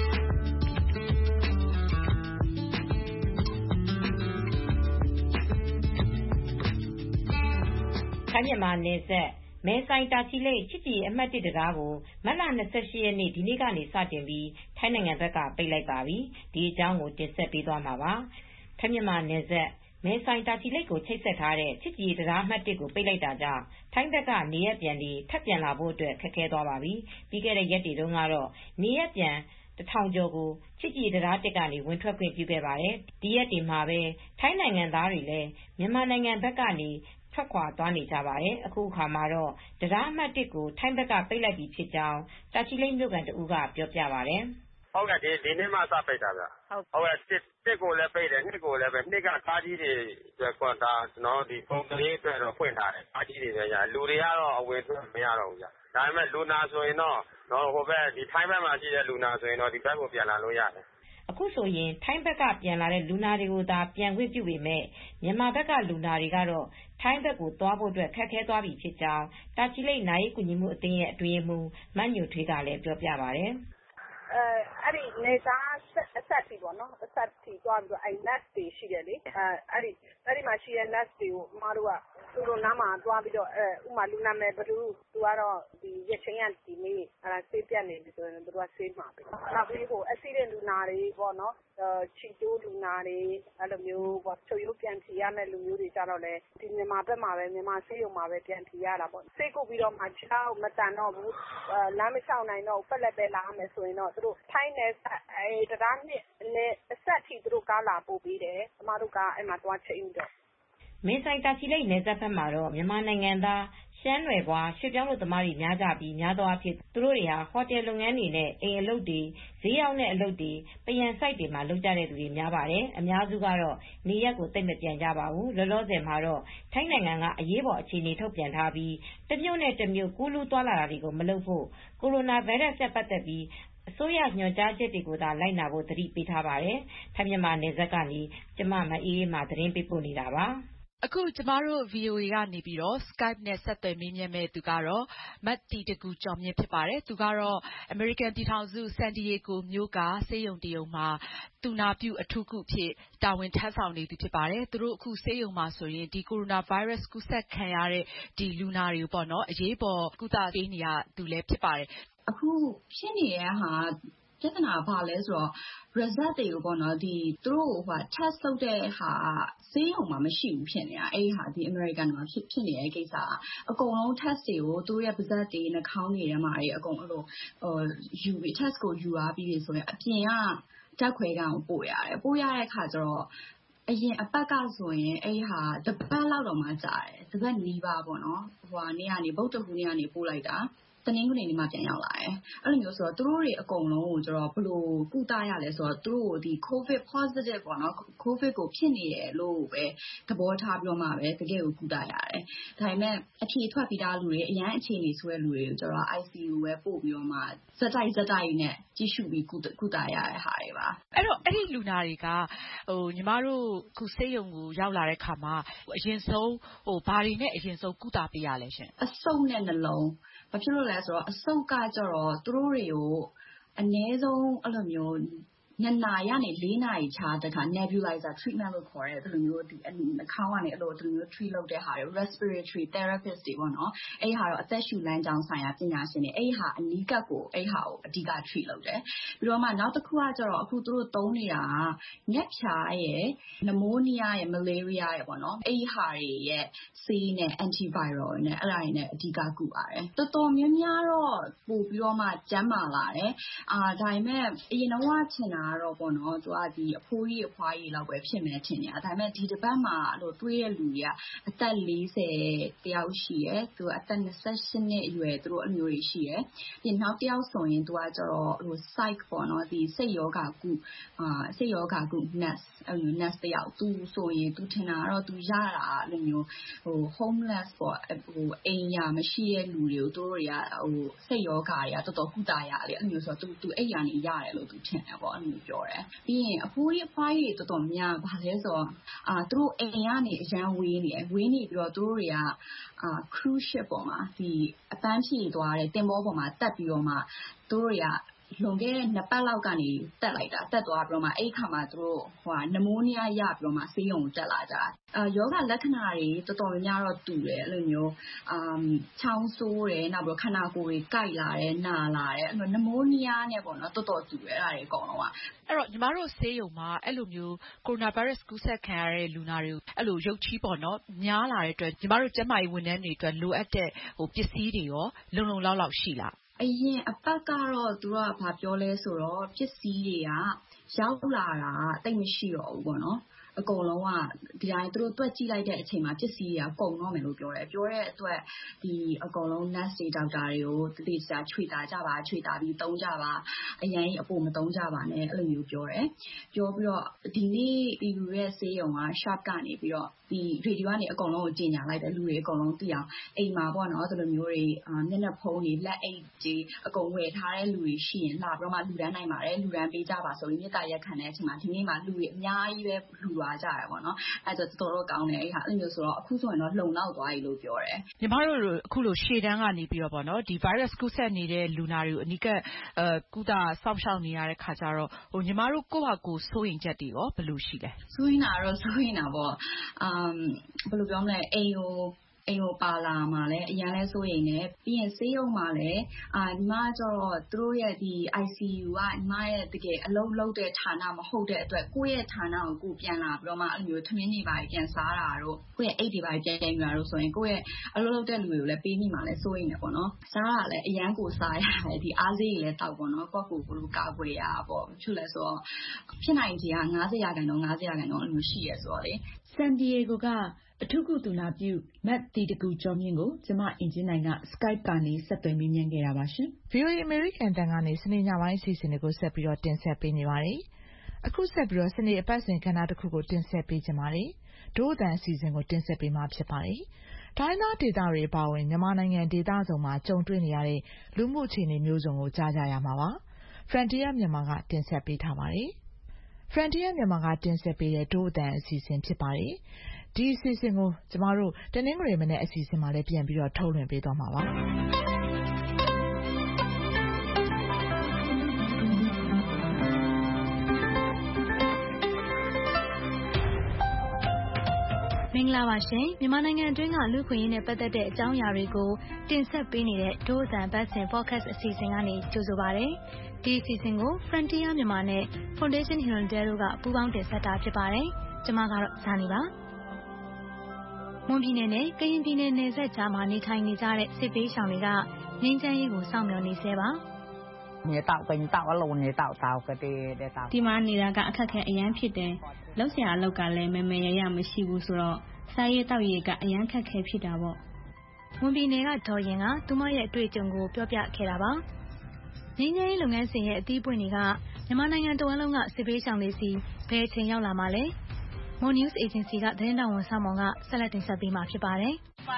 ထိုင်းမြန်မာနယ်စပ်မဲဆိုင်တာချီလိတ်ချစ်ကြည်အမှတ်၁တရားကိုမတ်လ၂၈ရက်နေ့ဒီနေ့ကနေစတင်ပြီးထိုင်းနိုင်ငံဘက်ကပိတ်လိုက်ပါပြီ။ဒီအကြောင်းကိုတင်ဆက်ပေးသွားမှာပါ။ထိုင်းမြန်မာနယ်စပ်မဲဆိုင်တာချီလိတ်ကိုချိတ်ဆက်ထားတဲ့ချစ်ကြည်တရားအမှတ်၁ကိုပိတ်လိုက်တာကြောင့်ထိုင်းဘက်ကနေရက်ပြန်ပြီးထပ်ပြန်လာဖို့အတွက်ခက်ခဲသွားပါပြီ။ပြီးခဲ့တဲ့ရက်တွေတုန်းကတော့နေရက်ပြန်တထောင်ကျော်ကိုချစ်ကြည်တရားတစ်ကနေဝင်ထွက်ခွင့်ပြုခဲ့ပါတယ်။ဒီရက်တွေမှာပဲထိုင်းနိုင်ငံသားတွေလည်းမြန်မာနိုင်ငံဘက်ကနေထွက်ခွာသွားနေကြပါတယ်။အခုအခါမှာတော့တရားအမှတ်၁ကိုထိုင်းဘက်ကပိတ်လိုက်ပြီဖြစ်ကြောင်းတာချီလိတ်မြို့ကန်တဦးကပြောပြပါတယ်။ဟုတ်ကဲ့ဒီဒီနေ့မှစပိတ်တာဗျဟုတ်ကဲ့တစ်ကိုလည်းပိတ်တယ်နှစ်ကိုလည်းပဲနှစ်ကကားကြီးတွေအတွက်ဒါကျွန်တော်ဒီပုံကလေးအတွက်တော့ဖွင့်ထားတယ်ကားကြီးတွေပဲညာလူတွေကတော့အဝင်ထွက်မရတော့ဘူးဗျဒါပေမဲ့လူနာဆိုရင်တော့နော်ဟိုဘက်ဒီထိုင်းဘက်မှာရှိတဲ့လူနာဆိုရင်တော့ဒီဘက်ကိုပြန်လာလို့ရတယ်အခုဆိုရင်ထိုင်းဘက်ကပြန်လာတဲ့လူနာတွေကိုသာပြန်ခွင့်ပြုပေမဲ့မြန်မာဘက်ကလူနာတွေကတော့ထိုင်းဘက်ကိုသွားဖို့အတွက်ခက်ခဲသွားပြီဖြစ်ကြောင်းတာချီလိတ်နာရေးကူညီမှုအသင်းရဲ့အတွင်းမှူးမညိုထွေးကလည်းပြောပြပါတယ်အဲအဲ့ဒီနေသားအဆက်တီပေါ့နော်အဆက်တီသွားပြီးတော့အဲ့ nurse တွေရှိတယ်လေအဲအဲ့ဒီအဲ့ဒီမှာရှိတဲ့ nurse တွေကိုအမတို့ကသူတို့နားမှာသွားပြီးတော့အဲဥမာလူနာမယ်ဘယ်သူသူကတော့ဒီရချင်းရဒီနေ့အဲ့ဒါဆေးပြတ်နေပြီဆိုရင်သူတို့ကဆေးမှာပဲနောက်ပြီးဟို accident လူနာတွေပေါ့နော်ချီတိုးလူနာတွေအဲ့လိုမျိုးပေါ့ချုပ်ရုပ်ပြန်ဖြေရမယ့်လူမျိုးတွေကြတော့လေဒီမြန်မာဘက်မှာပဲမြန်မာဆေးရုံမှာပဲပြန်ဖြေရတာပေါ့ဆေးကုတ်ပြီးတော့မှချောက်မတန်တော့ဘူးလမ်းမလျှောက်နိုင်တော့ပက်လက်ပဲလာမယ်ဆိုရင်တော့သူတို့ထိုင်းနယ်အဲတရားနှစ်နဲ့အဆက်ထိသူတို့ကားလာပို့ပြီးတယ်အမတို့ကအဲ့မှာတွားချိန်တော့မင်းဆိုင်တာချီလိတ်နယ်စပ်ဘက်မှာတော့မြန်မာနိုင်ငံသားရှမ်းနွယ်ဘွားရွှေပြောင်းလို့သမားတွေများကြပြီးများသောအားဖြင့်သူတို့တွေဟာဟိုတယ်လုပ်ငန်းတွေနဲ့အိမ်အလုပ်တွေဈေးရောက်တဲ့အလုပ်တွေပယံဆိုင်တွေမှာလုပ်ကြတဲ့သူတွေများပါတယ်အများစုကတော့နေရက်ကိုတိတ်မပြန်ကြပါဘူးလောလောဆယ်မှာတော့ထိုင်းနိုင်ငံကအရေးပေါ်အခြေအနေထုတ်ပြန်ထားပြီးတစ်မြို့နဲ့တစ်မြို့ကူးလူးသွားလာတာတွေကိုမလုပ်ဖို့ကိုရိုနာဗိုင်းရပ်စ်နဲ့ပတ်သက်ပြီးအစိုးရညွှန်ကြားချက်တွေကိုသာလိုက်နာဖို့သတိပေးထားပါတယ်။ထိုင်းမြန်မာနယ်စပ်ကနေကျမမအေးအေးမှသတင်းပေးပို့နေတာပါ။အခုကျမတို့ ဗွီအိုအေ ကနေပြီးတော့ Skype နဲ့ဆက်သွယ်မေးမြန်းမဲ့သူကတော့မတီတကူကျော်မြင့်ဖြစ်ပါတယ်။သူကတော့အမေရိကန်ပြည်ထောင်စုဆန်ဒီယေဂိုမြို့ကဆေးရုံတရုံမှာသူနာပြုအထူးကုဖြစ်တာဝန်ထမ်းဆောင်နေသူဖြစ်ပါတယ်။သူတို့အခုဆေးရုံမှာဆိုရင်ဒီကိုရိုနာဗိုင်းရပ်စ်ကူးစက်ခံရတဲ့ဒီလူနာတွေပေါ့နော်အရေးပေါ်ကုသပေးနေရသူလည်းဖြစ်ပါတယ်။အခုဖြစ်နေတဲ့ဟာပြဿနာဘာလဲဆိုတော့ result တွေကိုပေါ့နော်ဒီသူတို့ဟို test လုပ်တဲ့ဟာဆေးရုံမှာမရှိဘူးဖြစ်နေတာအဲ့ဒီဟာဒီ American မှာဖြစ်ဖြစ်နေတဲ့ကိစ္စအကုန်လုံး test တွေကိုသူတို့ရဲ့ပါးစပ်တွေနှာခေါင်းတွေထဲမှာအကုန်အဲ့လိုဟိုယူပြီး test ကိုယူအားပြီးဆိုရင်အပြင်ကဓာတ်ခွဲခန်းကိုပို့ရတယ်ပို့ရတဲ့အခါကျတော့အရင်အပတ်ကဆိုရင်အဲ့ဟာတပတ်လောက်တော့မှကြာတယ်တပတ်နီးပါပေါ့နော်ဟိုကနေကနေဗုဒ္ဓဟူးနေ့ကနေပို့လိုက်တာတနင်္ဂနွေနေ့မှပြန်ရောက်လာတယ်။အဲ့လိုမျိုးဆိုတော့သူတို့တွေအကုန်လုံးကိုကျတော့ဘယ်လိုကုသရလဲဆိုတော့သူတို့ဒီ COVID positive ပေါ့နော် COVID ကိုဖြစ်နေတယ်လို့ပဲသဘောထားပြီးတော့မှပဲတကယ်ကိုကုသရတယ်။ဒါပေမဲ့အဖြေထွက်ပြီးသားလူတွေအရန်အခြေအနေဆိုတဲ့လူတွေကိုကျတော့ I C U ပဲပို့ပြီးတော့မှစက်တိုက်စက်တိုက်နဲ့ကြည့်ရှုပြီးကုသကုသရတဲ့ဟာတွေပါ။အဲ့တော့အဲ့ဒီလူနာတွေကဟိုညီမတို့ခုဆေးရုံကိုရောက်လာတဲ့ခါမှာအရင်ဆုံးဟိုဘာတွေနဲ့အရင်ဆုံးကုသပေးရလဲရှင်။အဆုပ်နဲ့နှလုံးဘာဖြစ်လို့လဲဆိုတော့အဆုပ်ကကြတော့သူတို့တွေကိုအနည်းဆုံးအဲ့လိုမျိုးနှစ်နာရီကနေလေးနာရီခြားတဲ့ခါ nebulizer treatment လို့ခေါ်တဲ့အဲ့လိုမျိုးဒီအခေါင်းကနေအဲ့လိုအဲ့လိုမျိုး treat လုပ်တဲ့ဟာတွေ respiratory therapist တွေပေါ့နော်အဲ့ဟာတော့အသက်ရှူလမ်းကြောင်းဆိုင်ရာပညာရှင်တွေအဲ့ဟာအနီးကပ်ကိုအဲ့ဟာကိုအဓိက treat လုပ်တယ်ပြီးတော့မှနောက်တစ်ခုကကျတော့အခုသူတို့သုံးနေတာကငှက်ဖြာရယ် pneumonia ရယ် malaria ရယ်ပေါ့နော်အဲ့ဟာတွေရဲ့ဆေးနဲ့ antiviral နဲ့အဲ့ဒါတွေနဲ့အဓိကကုပါတယ်တော်တော်များများတော့ပို့ပြီးတော့မှကျန်းမာလာတယ်အာဒါပေမဲ့အရင်တော့ထင်တာကတော့ပေါ့နော်သူကဒီအဖိုးကြီးအဖွားကြီးလောက်ပဲဖြစ်မယ်ထင်တယ်ဒါပေမဲ့ဒီတစ်ပတ်မှာအဲ့လိုတွေးတဲ့လူတွေကအသက်လေးဆယ်တယောက်ရှိရယ်သူကအသက်နှစ်ဆယ့်ရှစ်နှစ်အရွယ်သူတို့အမျိုးတွေရှိရယ်ပြီးနောက်တစ်ယောက်ဆိုရင်သူကကျတော့ဟို psych ပေါ့နော်ဒီစိတ်ယောဂကုအာစိတ်ယောဂကု nurse အဲ့လို nurse တယောက်သူဆိုရင်သူထင်တာကတော့သူရတာအဲ့လိုမျိုးဟို homeless ပေါ့ဟိုအိမ်ယာမရှိတဲ့လူတွေကိုသူတို့တွေကဟိုစိတ်ယောဂတွေကတော်တော်ကုသရတယ်အဲ့လိုမျိုးဆိုတော့သူသူအိမ်ယာနေရတယ်လို့သူထင်တယ်ပေါ့အဲ့လိုပြောတယ်ပြီးရင်အဖိုးကြီးအဖွားကြီးတွေတော်တော်များဘာလဲဆိုတော့အာသူတို့အိမ်ကနေအရန်ဝေးနေတယ်ဝေးနေပြီးတော့သူတို့တွေကအာ cruise ship ပေါ်မှာဒီအပန်းဖြေသွားတဲ့တင်မောပေါ်မှာတက်ပြီးတော့မှသူတို့တွေကလွန်ခဲ့တဲ့နှစ်ပတ်လောက်ကနေတက်လိုက်တာတက်သွားပြီးတော့မှအဲ့ခါမှာသူတို့ဟိုနမိုးနီးယားရပြီးတော့မှဆေးရုံတက်လာကြအာယောဂလက္ခဏာတွေတော်တော်များများတော့တူတယ်အဲ့လိုမျိုးအမ်ချောင်းဆိုးတယ်နောက်ပြီးခန္ဓာကိုယ်တွေကိုက်လာတယ်နာလာတယ်အဲ့လိုနမိုးနီးယားနဲ့ပေါ့နော်တော်တော်တူတယ်အဲ့ဒါတွေအကုန်လုံးကအဲ့တော့ညီမတို့ဆေးရုံမှာအဲ့လိုမျိုးကိုရိုနာဗိုင်းရပ်စ်ကူးစက်ခံရတဲ့လူနာတွေကိုအဲ့လိုရုပ်ချီးပေါ့နော်များလာတဲ့အတွက်ညီမတို့ကျန်းမာရေးဝန်ထမ်းတွေအတွက်လိုအပ်တဲ့ဟိုပစ္စည်းတွေရောလုံလုံလောက်လောက်ရှိလားအရင်အပတ်ကတော့သူတို့ကဘာပြောလဲဆိုတော့ပစ္စည်းတွေကရောက်လာတာတိတ်မရှိတော့ဘူးပေါ့နော်အကုန်လုံးကဒီတိုင်းသူတို့တွက်ကြည့်လိုက်တဲ့အချိန်မှာပစ္စည်းတွေကကုန်တော့မယ်လို့ပြောတယ်ပြောတဲ့အတွက်ဒီအကုန်လုံး nurse တွေ doctor တွေကိုတတိကျချွေတာကြပါချွေတာပြီးသုံးကြပါအရင်အပေါ်မသုံးကြပါနဲ့အဲ့လိုမျိုးပြောတယ်ပြောပြီးတော့ဒီနေ့ပြည်သူရဲ့ဆေးရုံက sharp ကနေပြီးတော့ဒီ radio ကနေအကုန်လုံးကိုကြီးညာလိုက်တယ်လူတွေအကုန်လုံးသိအောင်အိမ်မှာပေါ့နော်ဒီလိုမျိုးတွေမျက်နှာဖုံးတွေလက်အိတ်ကြီးအကုန်ဝယ်ထားတဲ့လူတွေရှိရင်လာပြီးတော့မှလူတန်းနိုင်ပါတယ်လူတန်းပေးကြပါဆိုပြီးမြေတားရက်ခံတဲ့အချိန်မှာဒီနေ့မှာလူတွေအများကြီးပဲလူသွားကြတယ်ပေါ့နော်အဲ့ဒါတော်တော်ကောင်းတယ်အဲ့ဟာအဲ့လိုမျိုးဆိုတော့အခုဆိုရင်တော့လုံလောက်သွားပြီလို့ပြောတယ်ညီမတို့အခုလိုရှေ့တန်းကနေပြီးတော့ပေါ့နော်ဒီ virus ကူးစက်နေတဲ့လူနာတွေကိုအနီးကပ်အဲကုသစောင့်ရှောက်နေရတဲ့ခါကျတော့ဟိုညီမတို့ကိုယ့်ဟာကိုယ်စိုးရင်ချက်တွေရောဘယ်လိုရှိလဲစိုးရင်တာတော့စိုးရင်တာပေါ့အမ်ဘယ်လိုပြောမလဲအိမ်ကိုအိမ်ကိုပါလာမှာလဲအရင်လဲစိုးရင်လည်းပြီးရင်ဆေးရုံမှာလဲအာညီမကျတော့သူတို့ရဲ့ဒီ I C U ကညီမရဲ့တကယ်အလုံးလုံးတဲ့ဌာနမဟုတ်တဲ့အတွက်ကိုယ့်ရဲ့ဌာနကိုကိုပြန်လာပြီးတော့မှအဲ့လိုမျိုးထမင်းတွေပါပြန်စားတာတို့ကိုယ့်ရဲ့အိတ်တွေပါပြန်ပြန်ယူတာတို့ဆိုရင်ကိုယ့်ရဲ့အလုံးလုံးတဲ့လူတွေကိုလည်းပေးမိမှာလဲစိုးရင်တယ်ပေါ့နော်စားတာလဲအရန်ကိုစားရတယ်ဒီအားစေးတွေလဲတောက်ပေါ့နော်ကိုယ့်ကိုယ်ကိုလိုကာကွယ်ရပေါ့ဖြစ်လဲဆိုတော့ဖြစ်နိုင်ခြေက၅၀ရာခိုင်နှုန်း၅၀ရာခိုင်နှုန်းအဲ့လိုရှိရဆိုတော့လေ San Diego ကအထူးကုသူနာပြုမတ်တီတကူကျော်မြင့်ကိုကျမအင်ဂျင်နိုင်က Skype ကနေဆက်သွယ်မေးမြန်းခဲ့တာပါရှင်။ဗွီအိုအေ American တန်ကနေစနေညပိုင်းအစီအစဉ်တွေကိုဆက်ပြီးတော့တင်ဆက်ပေးနေပါတယ်။အခုဆက်ပြီးတော့စနေအပတ်စဉ်ကဏ္ဍတစ်ခုကိုတင်ဆက်ပေးကြပါမယ်။ဒို့အတန်အစီအစဉ်ကိုတင်ဆက်ပေးမှာဖြစ်ပါတယ်။တိုင်းသားဒေသတွေအပါအဝင်မြန်မာနိုင်ငံဒေသစုံမှာကြုံတွေ့နေရတဲ့လူမှုအခြေအနေမျိုးစုံကိုကြားကြရမှာပါ။ Frontier မြန်မာကတင်ဆက်ပေးထားပါတယ်။ Frontier မြန်မာကတင်ဆက်ပေးတဲ့ဒို့အတန်အစီအစဉ်ဖြစ်ပါတယ်။ဒီအစီအစဉ်ကိုကျမတို့တနင်္ဂနွေမနေ့အစီအစဉ်မှာလည်းပြန်ပြီးတော့ထုတ်လွှင့်ပေးသွားမှာပါမင်္ဂလာပါရှင်မြန်မာနိုင်ငံအတွင်းကလူခွင့်ရေးနဲ့ပတ်သက်တဲ့အကြောင်းအရာတွေကိုတင်ဆက်ပေးနေတဲ့ဒို့အတန်ဘတ်စင် podcast အစီအစဉ်ကနေကြိုဆိုပါရစေဒီအစီအစဉ်ကို Frontier မြန်မာနဲ့ Foundation Hirondelle တို့ကပူးပေါင်းတင်ဆက်တာဖြစ်ပါတယ်ကျွန်မကတော့ဇာနီပါမွန်ပြည်နယ်နဲ့ကရင်ပြည်နယ်နယ်စပ်ကြားမှာနေထိုင်နေကြတဲ့စစ်ပေးရှောင်တွေကငြိမ်းချမ်းရေးကိုစောင့်မျှော်နေဆဲပါမြေတောက်ပင်တောက်အလုံးမြေတောက်တောက်ကတည်းကတောက်ဒီမှာနေတာကအခက်ခဲအရန်ဖြစ်တယ်လောက်ဆရာအလောက်ကလည်းမမေရရမရှိဘူးဆိုတော့စားရတောက်ရည်ကအရန်ခက်ခဲဖြစ်တာပေါ့မွန်ပြည်နယ်ကဒေါ်ရင်ကသူမရဲ့အတွေ့အကြုံကိုပြောပြခဲ့တာပါငြိမ်းချမ်းရေးလုပ်ငန်းစဉ်ရဲ့အသီးပွင့်တွေကမြန်မာနိုင်ငံတဝန်းလုံးကစစ်ပေးရှောင်တွေစီဘယ်အချိန်ရောက်လာမှလဲMore News Agency ကသတင်းတောင်ဝန်ဆောင်မောင်ကဆက်လက်တင်ဆက်ပေးမှာဖြစ်ပါတယ်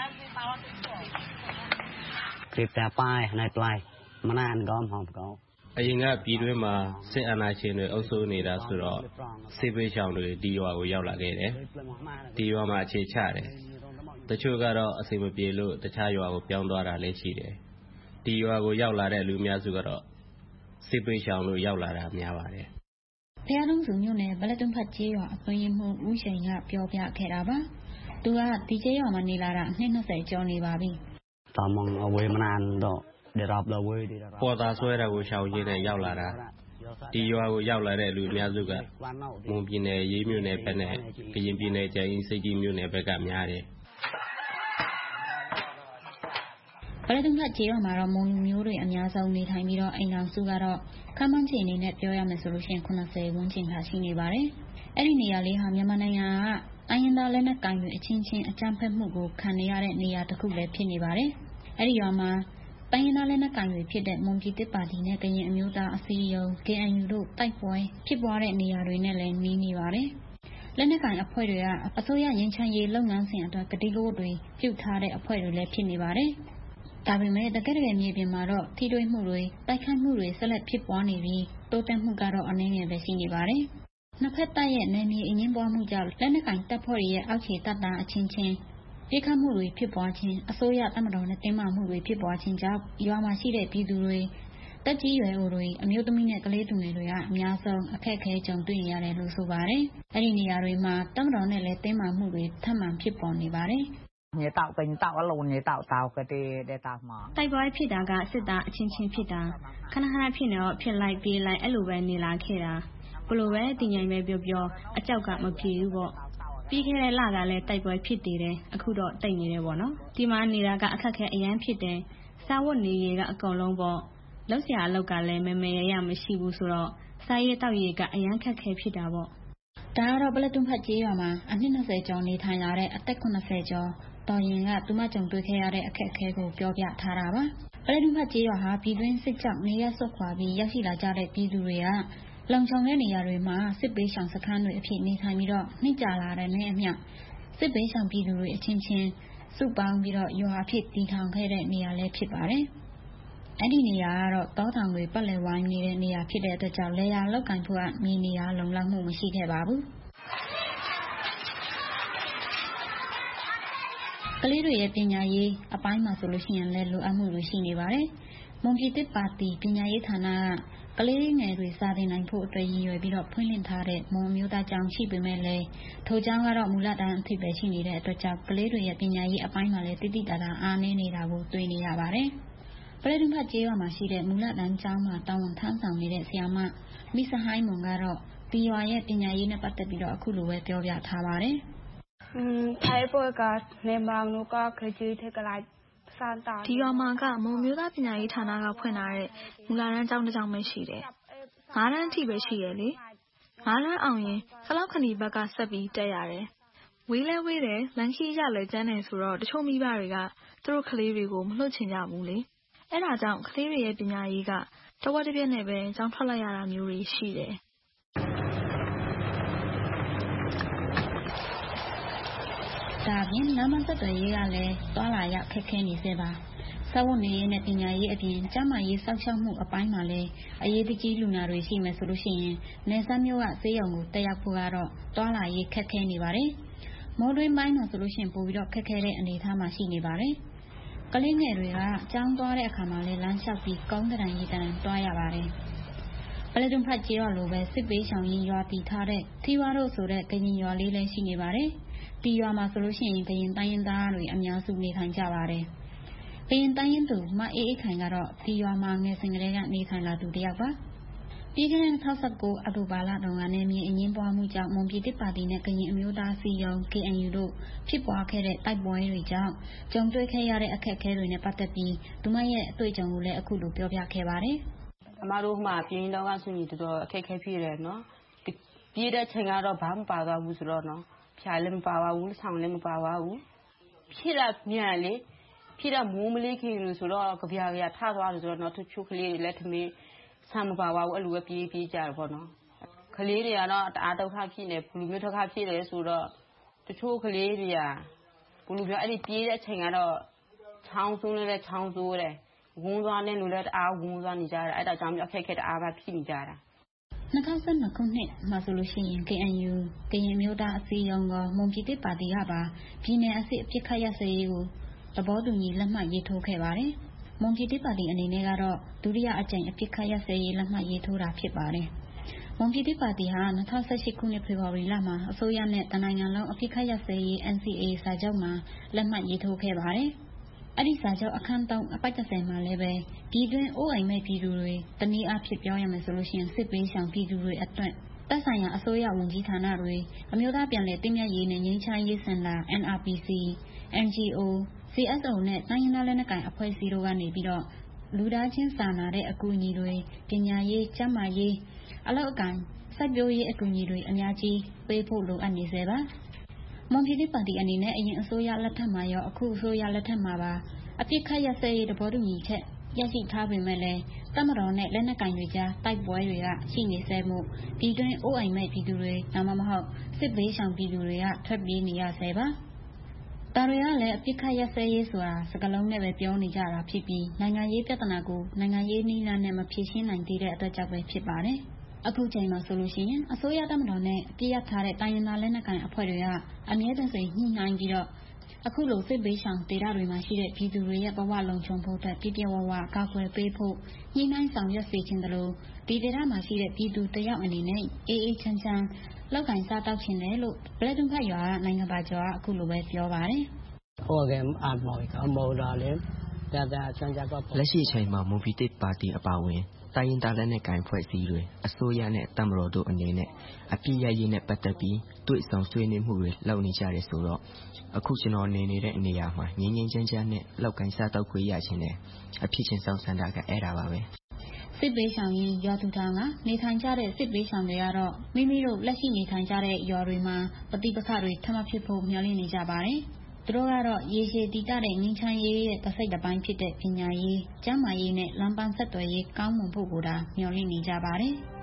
။ဒီတာပိုင်းနဲ့တိုင်းမနန်ကောင်းဟောင်းကောင်းအရင်ကပြည်တွင်းမှာစစ်အာဏာရှင်တွေအုပ်စိုးနေတာဆိုတော့စစ်ပေးရှောင်တွေဒီရွာကိုရောက်လာခဲ့တယ်။ဒီရွာမှာအခြေချတယ်။တချို့ကတော့အစီမပြေလို့တခြားရွာကိုပြောင်းသွားတာလည်းရှိတယ်။ဒီရွာကိုရောက်လာတဲ့လူများစုကတော့စစ်ပေးရှောင်လို့ရောက်လာတာများပါတယ်။ဘုရားလုံးစုံမြို့နယ်ဗလက်တုံဖတ်ကျေးရွာအပွင့်ရင်မှုဦးရှိန်ကပြောပြခဲ့တာပါသူကဒီကျေးရွာမှာနေလာတာနှစ်နှစ်ဆယ်ကျော်နေပါပြီတာမန်အဝေးမနန်တော့ဒီရပ်လဝေးဒီပေါ်သားဆွဲတာကိုရှောင်ရင်းနဲ့ရောက်လာတာဒီရွာကိုရောက်လာတဲ့လူအများစုကမွန်ပြည်နယ်ရေးမြို့နယ်ဘက်နဲ့ကရင်ပြည်နယ်ကျန်ရင်စိတ်ကြီးမြို့နယ်ဘက်ကများတယ်ဗလက်တုံဖတ်ကျေးရွာမှာတော့မွန်လူမျိုးတွေအများဆုံးနေထိုင်ပြီးတော့အိမ်တော်စုကတော့ခမ်းမန်းချိန်အနေနဲ့ပြောရမယ်ဆိုလို့ရှိရင်ခုနှစ်ဆယ်ဝန်းကျင်ခါရှိနေပါတယ်။အဲ့ဒီနေရာလေးဟာမြန်မာနိုင်ငံကတိုင်းရင်းသားလက်နက်ကိုင်တွေအချင်းချင်းအကြမ်းဖက်မှုကိုခံနေရတဲ့နေရာတစ်ခုလည်းဖြစ်နေပါတယ်။အဲ့ဒီရွာမှာတိုင်းရင်းသားလက်နက်ကိုင်တွေဖြစ်တဲ့မွန်ပြည်သစ်ပါတီနဲ့ကရင်အမျိုးသားအစည်းအရုံး K N U တို့တိုက်ပွဲဖြစ်ပွားတဲ့နေရာတွေနဲ့လည်းနီးနေပါတယ်။လက်နက်ကိုင်အဖွဲ့တွေကအစိုးရရင်ချမ်းရေးလုပ်ငန်းစဉ်အတွက်ကတိကဝတ်တွေပြုထားတဲ့အဖွဲ့တွေလည်းဖြစ်နေပါတယ်။ဒါပေမဲ့တကယ်တကယ်မြေပြင်မှာတော့ထိတွေ့မှုတွေတိုက်ခိုက်မှုတွေဆက်လက်ဖြစ်ပွားနေပြီးတိုးတက်မှုကတော့အနည်းငယ်ပဲရှိနေပါတယ်။နှစ်ဖက်တပ်ရဲ့နယ်မြေအငင်းပွားမှုကြောင့်လက်နက်ကိုင်တပ်ဖွဲ့တွေရဲ့အောက်ခြေတပ်သားအချင်းချင်းပြစ်ခတ်မှုတွေဖြစ်ပွားခြင်းအစိုးရတပ်မတော်နဲ့တင်းမာမှုတွေဖြစ်ပွားခြင်းကြောင့်ရွာမှာရှိတဲ့ပြည်သူတွေတက်ကြီးရွယ်အိုတွေအမျိုးသမီးနဲ့ကလေးသူငယ်တွေကအများဆုံးအခက်အခဲကြုံတွေ့နေရတယ်လို့ဆိုပါတယ်။အဲဒီနေရာတွေမှာတပ်မတော်နဲ့လည်းတင်းမာမှုတွေထပ်မံဖြစ်ပေါ်နေပါတယ်။မြေတောက်ပင်တောက်အလုံးမြေတောက်တောက်ကတည်းကတောက်မှာတိုက်ပွဲဖြစ်တာကစစ်သားအချင်းချင်းဖြစ်တာခဏခဏဖြစ်နေတော့ဖြစ်လိုက်ပြေးလိုက်အဲ့လိုပဲနေလာခဲ့တာဘလို့ပဲတင်ញိုင်ပဲပြောပြောအကြောက်ကမပြေဘူးပေါ့ပြီးခဲ့တဲ့လကလည်းတိုက်ပွဲဖြစ်နေတယ်အခုတော့တိတ်နေတယ်ပေါ့နော်ဒီမှာနေတာကအခက်ခဲအရန်ဖြစ်တယ်စားဝတ်နေရေးကအကုန်လုံးပေါ့လောက်ဆရာအလောက်ကလည်းမမေရရမရှိဘူးဆိုတော့စားရတောက်ရည်ကအရန်ခက်ခဲဖြစ်တာပေါ့ဒါကတော့ပလက်တွန်းဖတ်ကျေးရွာမှာအနှစ်၂၀ကျော်နေထိုင်လာတဲ့အသက်၇၀ကျော်တော်ရင်ကသူမကြုံတွေ့ခဲ့ရတဲ့အခက်အခဲကိုပြောပြထားတာပါပလက်တွန်းဖတ်ကျေးရွာဟာပြည်တွင်းစစ်ကြောင့်နေရဆွတ်ခွာပြီးရောက်ရှိလာကြတဲ့ပြည်သူတွေကလုံခြုံတဲ့နေရာတွေမှာစစ်ပေးရှောင်စခန်းတွေအဖြစ်နေထိုင်ပြီးတော့နှိမ့်ကြလာတဲ့နဲ့အမျှစစ်ပေးရှောင်ပြည်သူတွေအချင်းချင်းစုပေါင်းပြီးတော့ရွာအဖြစ်တည်ထောင်ခဲ့တဲ့နေရာလည်းဖြစ်ပါတယ်အဲ့ဒီနေရာကတော့တောတောင်တွေပတ်လည်ဝိုင်းနေတဲ့နေရာဖြစ်တဲ့အတွက်ကြောင့်လေယာလောက်ကင်ဖို့ကမြေနေရာလုံလောက်မှုမရှိခဲ့ပါဘူးကလေးတွေရဲ့ပညာရေးအပိုင်းမှာဆိုလို့ရှိရင်လည်းလိုအပ်မှုတွေရှိနေပါတယ်မွန်ပြည်သစ်ပါတီပညာရေးဌာနကကလေးငယ်တွေစာသင်နိုင်ဖို့အတွက်ရည်ရွယ်ပြီးတော့ဖွင့်လှစ်ထားတဲ့မွန်မျိုးသားကျောင်းရှိပေမဲ့လည်းထိုကျောင်းကတော့မူလတန်းအထိပဲရှိနေတဲ့အတွက်ကြောင့်ကလေးတွေရဲ့ပညာရေးအပိုင်းမှာလည်းတိတိကျကျအားနည်းနေတာကိုတွေ့နေရပါတယ်ပလက်တွန်းဖတ်ကျေးရွာမှာရှိတဲ့မူလတန်းကျောင်းမှာတောင်းဝန်ထမ်းဆောင်နေတဲ့ဆရာမမိစဟိုင်းမွန်ကတော့ဒီရွာရဲ့ပညာရေးနဲ့ပတ်သက်ပြီးတော့အခုလိုပဲပြောပြထားပါတယ်อืมไทยป่วยก็ในบางนู้ก็เคยจื้อเทกลายสานตาဒီရွာမှာကမုံမျိုးသားပညာရေးဌာနကဖွင့်ထားတဲ့မူလတန်းကျောင်းတစ်ကျောင်းပဲရှိတယ်။ငါးတန်းအထိပဲရှိရလေ။ငါးတန်းအောင်ရင်ကလောက်ခဏီဘက်ကဆက်ပြီးတက်ရတယ်။ဝေးလဲဝေးတယ်လန်ခီရလဲကျန်းတယ်ဆိုတော့တချို့မိဘတွေကသူတို့ကလေးတွေကိုမလွတ်ချင်ကြဘူးလေ။အဲ့ဒါကြောင့်ကလေးတွေရဲ့ပညာရေးကတဝက်တစ်ပြည့်နဲ့ပဲကျောင်းထွက်လိုက်ရတာမျိုးတွေရှိတယ်။ဒါပြင်လမ်းမဆက်သွယ်ရေးကလည်းတွာလာရခက်ခဲနေစေပါစာဝတ်နေရေးနဲ့ပညာရေးအပြင်ကျန်းမာရေးစောင့်ရှောက်မှုအပိုင်းမှာလည်းအရေးကြီးလူနာတွေရှိမယ်ဆိုလို့ရှိရင်နေဆက်မျိုးကဆေးရုံကိုတက်ရောက်ဖို့ကတော့တွာလာရေးခက်ခဲနေပါတယ်မိုးတွင်းပိုင်းမှာဆိုလို့ရှိရင်ပို့ပြီးတော့ခက်ခဲတဲ့အနေအထားမှာရှိနေပါတယ်ကလေးငယ်တွေကကျောင်းသွားတဲ့အခါမှာလည်းလမ်းလျှောက်ပြီးကောင်းတဲ့ရေးတန်းတွားရပါတယ်ပလက်တွန်းဖတ်ကျေးရွာလိုပဲစစ်ပေးဆောင်ရင်ရွာတည်ထားတဲ့ထီဝါတို့ဆိုတဲ့ကရင်ရွာလေးလည်းရှိနေပါတယ်ဒီရွာမှာဆိုလို့ရှိရင်ကရင်တိုင်းရင်းသားတွေအများစုနေထိုင်ကြပါတယ်ကရင်တိုင်းရင်းသူမအေးအေးခိုင်ကတော့ဒီရွာမှာငယ်စဉ်ကလေးကနေထိုင်လာသူတယောက်ပါပြည်ထောင်စုထောက်ဆက်ကိုအတူပါလာတော်ကနေမြေအငင်းပွားမှုကြောင့်မွန်ပြည်သစ်ပါတီနဲ့ကရင်အမျိုးသားစီယုံ K N U တို့ဖြစ်ပွားခဲ့တဲ့တိုက်ပွဲတွေကြောင့်ကြုံတွေ့ခဲ့ရတဲ့အခက်အခဲတွေနဲ့ပတ်သက်ပြီးသူမရဲ့အတွေ့အကြုံကိုလည်းအခုလိုပြောပြခဲ့ပါတယ်အမတို့မှပြင်းတော့ကဆိုရင်တော်တော်အခက်အခဲဖြစ်တယ်နော်ပြည်တဲ့ချိန်ကတော့ဘာမှမပါတော့ဘူးဆိုတော့နော်ဖြာလည်းမပါပါဘူးဆောင်းလည်းမပါပါဘူးဖြစ်တာမြန်လေဖြစ်တာမိုးမလေးခင်လို့ဆိုတော့ကြပြကြထသွားလို့ဆိုတော့နော်သူချိုးကလေးတွေလည်းသမီးဆမ်းမပါပါဘူးအဲ့လိုပဲပြေးပြေးကြတယ်ပေါ့နော်ကလေးတွေကတော့တအားဒုက္ခဖြစ်နေဘူးလူမျိုးဒုက္ခဖြစ်တယ်ဆိုတော့တချို့ကလေးတွေကဘူးလူမျိုးအဲ့ဒီပြေးတဲ့ချိန်ကတော့ချောင်းဆိုးလည်းချောင်းဆိုးတယ်ဝန်းသွားတဲ့လူလည်းတအားဝန်းသွားနေကြတယ်အဲ့ဒါကြောင့်အခက်အခဲတအားပဲဖြစ်နေကြတာ၂၀၁၂ခုနှစ်မှာဆိုလို့ရှိရင် K N U ကရင်မျိုးသားအစည်းအရုံးကမွန်ပြည်သစ်ပါတီကပါပြည်내အစစ်အပြစ်ခတ်ရစေရေးကိုသဘောတူညီလက်မှတ်ရေးထိုးခဲ့ပါတယ်။မွန်ပြည်သစ်ပါတီအနေနဲ့ကတော့ဒုတိယအကြိမ်အပြစ်ခတ်ရစေရေးလက်မှတ်ရေးထိုးတာဖြစ်ပါတယ်။မွန်ပြည်သစ်ပါတီဟာ၂၀၁၈ခုနှစ်ဖေဖော်ဝါရီလမှာအစိုးရနဲ့တနိုင်ငံလုံးအပြစ်ခတ်ရစေရေး N C A စာချုပ်မှာလက်မှတ်ရေးထိုးခဲ့ပါတယ်။အဲ့ဒီစာချုပ်အခန်း၃အပိုဒ်၁၀မှာလည်းပဲပြည်တွင်းအိုးအိမ်မဲ့ပြည်သူတွေတနည်းအားဖြင့်ပြောရမယ်ဆိုလို့ရှိရင်စစ်ပေးဆောင်ပြည်သူတွေအတွက်တပ်ဆိုင်ရာအစိုးရဝန်ကြီးဌာနတွေအမျိုးသားပြန်လည်တည်မြဲရေးနဲ့ငြိမ်းချမ်းရေးစင်တာ N R P C N G O C S O နဲ့တိုင်းရင်းသားလက်နက်ကိုင်အဖွဲ့အစည်းတို့ကနေပြီးတော့လူသားချင်းစာနာတဲ့အကူအညီတွေပညာရေးကျန်းမာရေးအလောက်အကန်စိုက်ပျိုးရေးအကူအညီတွေအများကြီးပေးဖို့လိုအပ်နေစေပါမွန်ပြည်သစ်ပါတီအနေနဲ့အရင်အစိုးရလက်ထက်မှာရောအခုအစိုးရလက်ထက်မှာပါအပြစ်ခတ်ရစေရေးသဘောတူညီချက်ရရှိထားပေမဲ့လည်းတမတော်နဲ့လက်နက်ကင်တွေကြားတိုက်ပွဲတွေကရှိနေဆဲမှုပြည်တွင်းအိုးအိမ်မဲ့ပြည်သူတွေဒါမှမဟုတ်စစ်ဘေးရှောင်ပြည်သူတွေကထွက်ပြေးနေရဆဲပါဒါတွေကလည်းအပြစ်ခတ်ရစေရေးဆိုတာစကားလုံးနဲ့ပဲပြောနေကြတာဖြစ်ပြီးနိုင်ငံရေးပြဿနာကိုနိုင်ငံရေးနည်းလမ်းနဲ့မဖြေရှင်းနိုင်သေးတဲ့အတွက်ကြောင့်ပဲဖြစ်ပါတယ်အခုချိန်မှာဆိုလို့ရှိရင်အစိုးရတပ်မတော်နဲ့အပြစ်ရထားတဲ့တိုင်းရင်းသားလက်နက်ကိုင်အဖွဲ့တွေကအမြဲတမ်းညှိနှိုင်းပြီးတော့အခုလိုစစ်ဘေးရှောင်ဒေသတွေမှာရှိတဲ့ပြည်သူတွေရဲ့ဘဝလုံခြုံဖို့အတွက်ပြည့်ပြည့်ဝဝကာကွယ်ပေးဖို့ညှိနှိုင်းဆောင်ရွက်စေချင်တယ်လို့ဒီဒေသမှာရှိတဲ့ပြည်သူတယောက်အနေနဲ့အေးအေးချမ်းချမ်းလောက်ကင်စားတောက်ချင်တယ်လို့ပလက်တွန်းဖတ်ရွာနိုင်ငံပါကျော်ကအခုလိုပဲပြောပါတယ်။ဟုတ်ကဲ့အမော်ကမော်ဒါလေဒါဒါချမ်းကြပါလက်ရှိချိန်မှာမွန်ပြည်သစ်ပါတီအပါအဝင်တိုင်းရင်းသားလက်နက်ကိုင်ဖွဲ့စည်းတွေအစိုးရနဲ့တပ်မတော်တို့အနေနဲ့အပြစ်ရရေးနဲ့ပတ်သက်ပြီးတွေ့ဆုံဆွေးနွေးမှုတွေလုပ်နေကြတယ်ဆိုတော့အခုကျွန်တော်နေနေတဲ့နေရာမှာငင်းငင်းချမ်းချမ်းနဲ့လောက်ကိုင်းစားတော့ခွေရခြင်းနဲ့အဖြစ်ချင်းဆောင်ဆန္ဒကအဲ့ဒါပါပဲစစ်ဘေးရှောင်ရင်းရွာသူထောင်ကနေထိုင်ကြတဲ့စစ်ဘေးရှောင်တွေကတော့မိမိတို့လက်ရှိနေထိုင်ကြတဲ့ရွာတွေမှာပဋိပက္ခတွေထပ်မဖြစ်ဖို့မျှော်လင့်နေကြပါတယ်။သူတို့ကတော့ရေရှည်တည်တတ်တဲ့ငြိမ်းချမ်းရေးရဲ့တစ်စိတ်တစ်ပိုင်းဖြစ်တဲ့ပညာရေး၊ကျန်းမာရေးနဲ့လမ်းပန်းဆက်သွယ်ရေးကောင်းမွန်ဖို့ကိုသာမျှော်လင့်နေကြပါတယ်။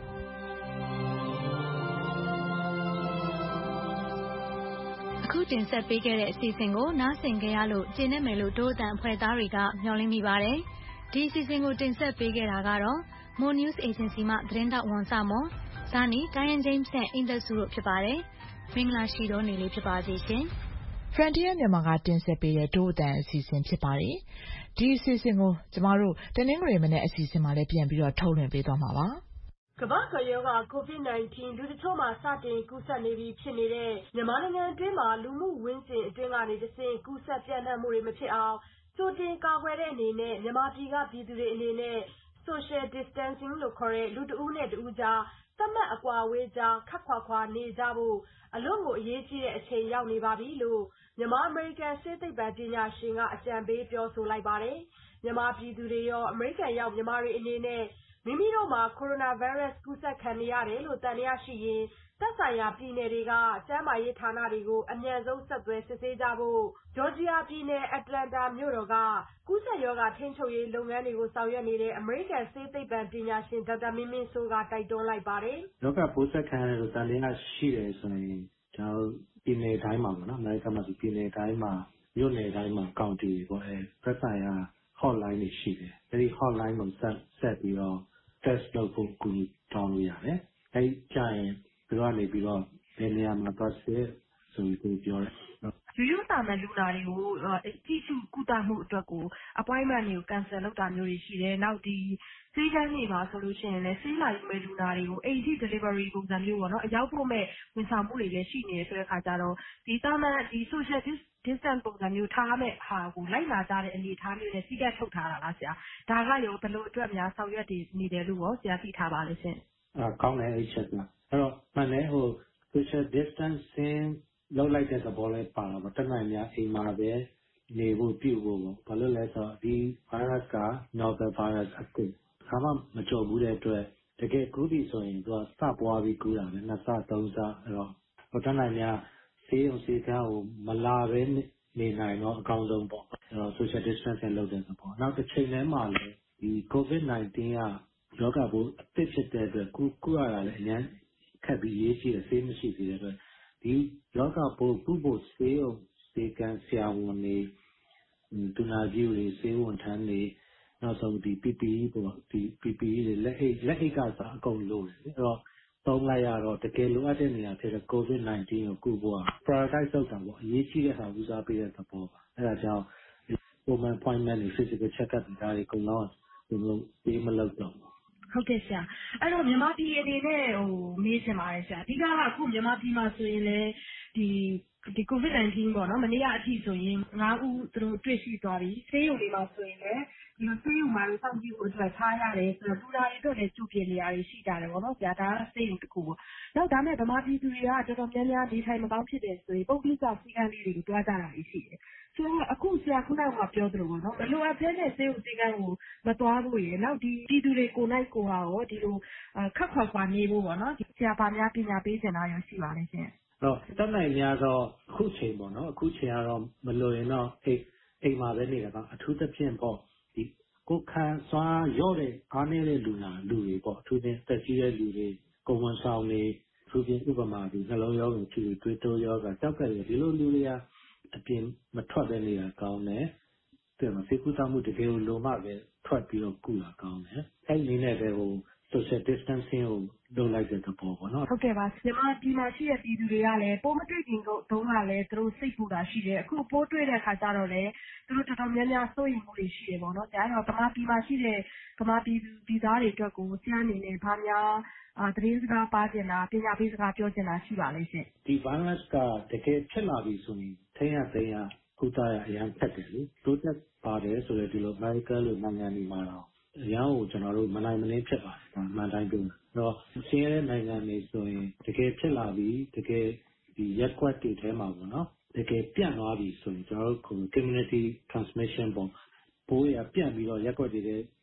အခုတင်ဆက်ပေးခဲ့တဲ့အစီအစဉ်ကိုနားဆင်ကြရလို့ကျေနပ်မယ်လို့ဒို့အတန်အဖွဲ့သားတွေကမျှော်လင့်မိပါတယ်။ဒီအစီအစဉ်ကိုတင်ဆက်ပေးခဲ့တာကတော့ More News Agency မှသတင်းတောက်ဝန်ဆမော်၊ဇာနီတိုင်းရန်ဂျိမ်းစ်နဲ့အင်သက်စုတို့ဖြစ်ပါတယ်။မင်္ဂလာရှိသောနေ့လေးဖြစ်ပါစေရှင်။ Frontier မြန်မာကတင်ဆက်ပေးတဲ့ဒို့အတန်အစီအစဉ်ဖြစ်ပါတယ်။ဒီအစီအစဉ်ကိုကျမတို့တနင်္ဂနွေမနေ့အစီအစဉ်မှာလည်းပြန်ပြီးတော့ထုတ်လွှင့်ပေးသွားမှာပါ။ကမ္ဘာ့ကပ်ရောဂါ ကိုဗစ် ၁၉ လူတချို့မှာစတင်ကူးစက်နေပြီဖြစ်နေတဲ့မြန်မာနိုင်ငံအတွင်းမှာလူမှုဝန်းကျင်အတွင်းကနေတဆင့်ကူးစက်ပြန့်နှံ့မှုတွေမဖြစ်အောင်ကြိုတင်ကာကွယ်တဲ့အနေနဲ့မြန်မာပြည်ကပြည်သူတွေအနေနဲ့ Social Distancing လို့ခေါ်တဲ့လူတဦးနဲ့တဦးကြားသတ်မှတ်အကွာအဝေးကြားခပ်ခွာခွာနေကြဖို့အလွန်ကိုအရေးကြီးတဲ့အချိန်ရောက်နေပါပြီလို့မြန်မာအမေရိကန်ဆေးသိပ္ပံပညာရှင်ကအကြံပေးပြောဆိုလိုက်ပါတယ်။မြန်မာပြည်သူတွေရောအမေရိကန်ရောက်မြန်မာတွေအနေနဲ့မိမိတို့မှာကိုရိုနာဗိုင်းရပ်စ်ကူးစက်ခံနေရတယ်လို့သံသယရှိရင်သက်ဆိုင်ရာပြည်နယ်တွေကကျန်းမာရေးဌာနတွေကိုအမြန်ဆုံးဆက်သွယ်စစ်ဆေးကြဖို့ဂျော်ဂျီယာပြည်နယ်အတ္တလန်တာမြို့တော်ကကူးစက်ရောဂါထိန်းချုပ်ရေးလုပ်ငန်းတွေကိုဆောင်ရွက်နေတဲ့အမေရိကန်ဆေးသိပ္ပံပညာရှင်ဒေါက်တာမင်းမင်းစိုးကတိုက်တွန်းလိုက်ပါတယ်။ရောဂါပိုးစက်ခံရတယ်လို့သံသယရှိတယ်ဆိုရင်ကျွန်တော်ပြည်နယ်တိုင်းမှာပေါ့နော်အမေရိကန်မှာဒီပြည်နယ်တိုင်းမှာမြို့နယ်တိုင်းမှာကောင်တီပေါ့အဲသက်ဆိုင်ရာ hotline တွေရှိတယ်။အဲဒီ hotline ကိုဆက်ဆက်ပြီးတော့ test လုပ်ဖို့ကူညီတောင်းလို့ရတယ်။အဲဒီကြာရင်သူတို့ကနေပြီးတော့ဘယ်နေရာမှာသွားစစ်ဆိုပြီးပြောတယ်။ရိုးရိုးသာမန်လူနာတွေကိုကြည့်ရှုကုသမှုအတွက်ကို appointment တွေကို cancel လုပ်တာမျိုးတွေရှိတယ်။နောက်ဒီဆေးခန်းတွေမှာဆိုလို့ရှိရင်လည်းဆေးလာယူမဲ့လူနာတွေကိုအိမ်ထိ delivery ပုံစံမျိုးပေါ့နော်အရောက်ပို့မဲ့ဝန်ဆောင်မှုတွေလည်းရှိနေတယ်ဆိုတဲ့အခါကျတော့ဒီသာမန်ဒီ social distance ပုံစံမျိုးထားမဲ့ဟာကိုလိုက်လာကြတဲ့အနေအထားမျိုးနဲ့စီကတ်ထုတ်ထားတာလားဆရာ။ဒါကရောဘယ်လိုအတွက်များဆောင်ရွက်နေတယ်လို့ရောဆရာသိထားပါလဲရှင်။အာကောင်းတယ်အဲ့ချက်ကအဲ့တော့မှန်တယ်ဟို social distancing လောက်လိုက်တဲ့သဘောလေးပါတော့တက်နိုင်များအိမ်မှာပဲနေဖို့ပြုဖို့ပေါ့ဘာလို့လဲဆိုတော့ဒီ virus က novel virus အခုခါမှမကြုံဘူးတဲ့အတွက်တကယ်ကူးပြီဆိုရင်သူကစပွားပြီးကူးတာပဲနှစ်ဆသုံးဆအဲ့တော့ဟိုတက်နိုင်များဆေးရုံဆေးခန်းကိုမလာပဲနေနိုင်တော့အကောင်းဆုံးပေါ့အဲ့တော့ social distancing လုပ်တဲ့သဘောနောက်တစ်ချိန်ထဲမှာလည်းဒီ covid ၁၉ ကရောဂါပိုးအသစ်ဖြစ်တဲ့အတွက်ကူးကူးရတာလည်းအများခက်ပြီးရေးကြည့်တယ်ဆေးမရှိသေးတဲ့အတွက်ဒီရောဂါပိုးကူးဖို့ဆေးရုံဆေးကန်းဆရာဝန်တွေတူနာကြီးတွေဆေးဝန်ထမ်းတွေနောက်ဆုံးဒီ P P E ပေါ့ဒီ P P E တွေလက်အိတ်လက်အိတ်ကစားအကုန်လို့တယ်အဲ့တော့သုံးလိုက်ရတော့တကယ်လိုအပ်တဲ့နေရာဖြစ်တဲ့ covid ၁၉ ကိုကုဖို့ prioritize လုပ်တာပေါ့အရေးကြီးတဲ့ဟာဦးစားပေးတဲ့သဘောပါအဲ့ဒါကြောင့် woman appointment တွေ physical check up တွေဒါတွေအကုန်လုံးဒီလိုပေးမလုပ်တော့ဟုတ်ကဲ့ဆရာအဲ့တော့မြန်မာပြည်အနေနဲ့ဟိုမေးချင်ပါတယ်ဆရာအဓိကကအခုမြန်မာပြည်မှာဆိုရင်လည်းဒီဒီ covid ၁၉ ပေါ့နော်မနေ့ကအထိဆိုရင်ငါးဦးသူတို့တွေ့ရှိသွားပြီဆေးရုံတွေမှာဆိုရင်လည်းဒီလိုဆေးရုံမှာစောင့်ကြည့်ဖို့အတွက်ထားရတယ်ဆိုတော့လူနာတွေအတွက်လည်းကြိုပြင်နေရတယ်ရှိကြတယ်ပေါ့နော်ဆရာဒါကဆေးရုံတစ်ခုပေါ့နောက်ဒါမဲ့ဗမာပြည်သူတွေကတော်တော်များများဒီထိုင်မကောင်းဖြစ်တယ်ဆိုရင်ပုဂ္ဂလိကစီကံလေးတွေကိုတွားကြတာရှိတယ်ဆိုတော့အခုဆရာခုနကပြောသလိုပေါ့နော်ဘလိုအပ်တဲ့ဆေးရုံစီကံကိုမသွားဖို့ရယ်နောက်ဒီပြည်သူတွေကိုနိုင်ကိုဟာရောဒီလိုခက်ခွာခွာနေဖို့ပေါ့နော်ဆရာဗာများပညာပေးချင်တာရောရှိပါလိမ့်ရှင်တော့တတ်နိုင်များတော့အခုချိန်ပေါ့နော်အခုချိန်ကတော့မလို့ရင်တော့အိမ်အိမ်မှာပဲနေတာကအထူးသဖြင့်ပေါ့ဒီကိုခံစွာရော့တဲ့အားနည်းတဲ့လူနာလူတွေပေါ့အထူးသဖြင့်တက်ကြီးတဲ့လူတွေကိုဝန်ဆောင်တွေသူပြင်ဥပမာဒီနှလုံးရောဂါဖြူတွေးတိုးရောဂါတောက်ကလေးဒီလိုလူတွေကအပြင်မထွက်ပဲနေတာကောင်းတယ်တဲ့မှာစေကူတာမှုတကယ်လို့မှပဲထွက်ပြီးတော့ကုလာကောင်းတယ်အဲ့ဒီနဲ့ပဲဟို social distancing ကိုလုပ်လိုက်တဲ့သဘောပေါ့နော်ဟုတ်ကဲ့ပါမြန်မာပြည်မှာရှိတဲ့ပြည်သူတွေကလည်းပိုးမတွေ့ခင်တုန်းကလည်းသူတို့စိတ်ပူတာရှိတယ်အခုပိုးတွေ့တဲ့အခါကျတော့လည်းသူတို့တော်တော်များများစိုးရိမ်မှုတွေရှိတယ်ပေါ့နော်ဒါကြောင့်ဗမာပြည်မှာရှိတဲ့ဗမာပြည်သူပြည်သားတွေအတွက်ကိုဆရာအနေနဲ့ဗာများအာသတင်းစကားပါကျင်တာပညာပေးစကားပြောကျင်တာရှိပါလိမ့်ရှင်ဒီ virus ကတကယ်ဖြစ်လာပြီဆိုရင်ထိန်းရသိမ်းရကုသရအရင်ဖက်တယ်လေတိုးတက်ပါတယ်ဆိုတော့ဒီလို American လိုနိုင်ငံတွေမှာတော့အရန်ကိုကျွန်တော်တို့မနိုင်မနှင်းဖြစ်ပါတယ်။မှန်တိုင်းပြော။တော့ရှင်းရတဲ့နိုင်ငံတွေဆိုရင်တကယ်ဖြစ်လာပြီးတကယ်ဒီရက်ကွက်တွေထဲမှာပေါ့နော်။တကယ်ပြန့်သွားပြီဆိုရင်ကျွန်တော်တို့ community transmission ပေါ့ပိုးရပြန့်ပြီးတော့ရက်ကွက်တွေ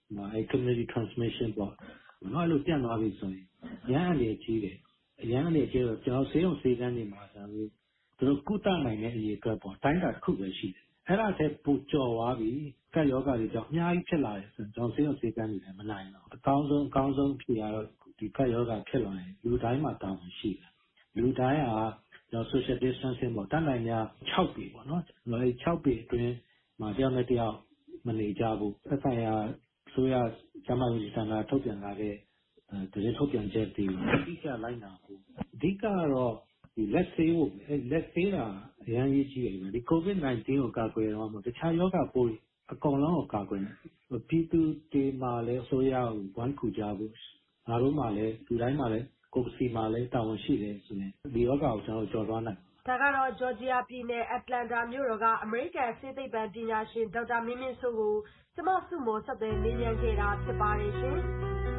community transmission ပေါ့နော်အဲ့လိုပြန့်သွားပြီဆိုရင်ရန်အနေကြီးတယ်ရန်အနေကြီးတော့ကျွန်တော်ဆေးရုံဆေးကန်းတွေမှာဆိုပြီးသူတို့ကုသနိုင်တဲ့အရေးအတွက်ပေါ့တိုင်းတာတစ်ခုပဲရှိတယ်အဲ့ဒါဆက်ပူကြော်သွားပြီကပ်ယောဂတွေကြောင့်အများကြီးဖြစ်လာတယ်ဆိုတော့ကျွန်တော်ဆေးရုံဆေးကန်းတွေလည်းမနိုင်တော့အကောင်းဆုံးအကောင်းဆုံးဖြစ်ရတော့ဒီကပ်ယောဂဖြစ်လာရင်လူတိုင်းမှာတာဝန်ရှိတယ်လူတိုင်းဟာကျွန်တော် social distancing ပေါ့တတ်နိုင်များ၆ပေပေါ့နော်ကျွန်တော်အဲ့၆ပေအတွင်းမှာတယောက်နဲ့တယောက်မနေကြဘူးသက်ဆိုင်ရာဆိုရကျမတို့ဒီဌာနထုတ်ပြန်လာတဲ့အဲဒီထုတ်ပြန်ချက်တွေအဓိကလိုက်နာဖို့အဓိကကတော့ဒီလက်ဆေးဖို့အဲလက်ဆေးတာအရင်ကြီးကြီးတယ်ဒီ COVID nineteen ကိုကာကွယ်တော့မှတခြားယောဂပိုးအကောင်လုံးကိုကာကွယ်ပြည်သူတွေမှာလည်းဆိုရဝမ်းကူကြဖို့ငါတို့မှလည်းလူတိုင်းမှလည်းကိုယ်စီမှာလည်းတာဝန်ရှိတယ်ဆိုရင်ဒီယောဂကိုကျွန်တော်ကြော်သွားနိုင်ဒါကတော့ဂျော်ဂျီယာပြည်နယ်အတ္တလန္တာမြို့တော်ကအမေရိကန်ဆေးသိပ္ပံပညာရှင်ဒေါက်တာမင်းမင်းစိုးကိုကျမစုမော်ဆက်သွယ်မေးမြန်းခဲ့တာဖြစ်ပါတယ်ရှင်။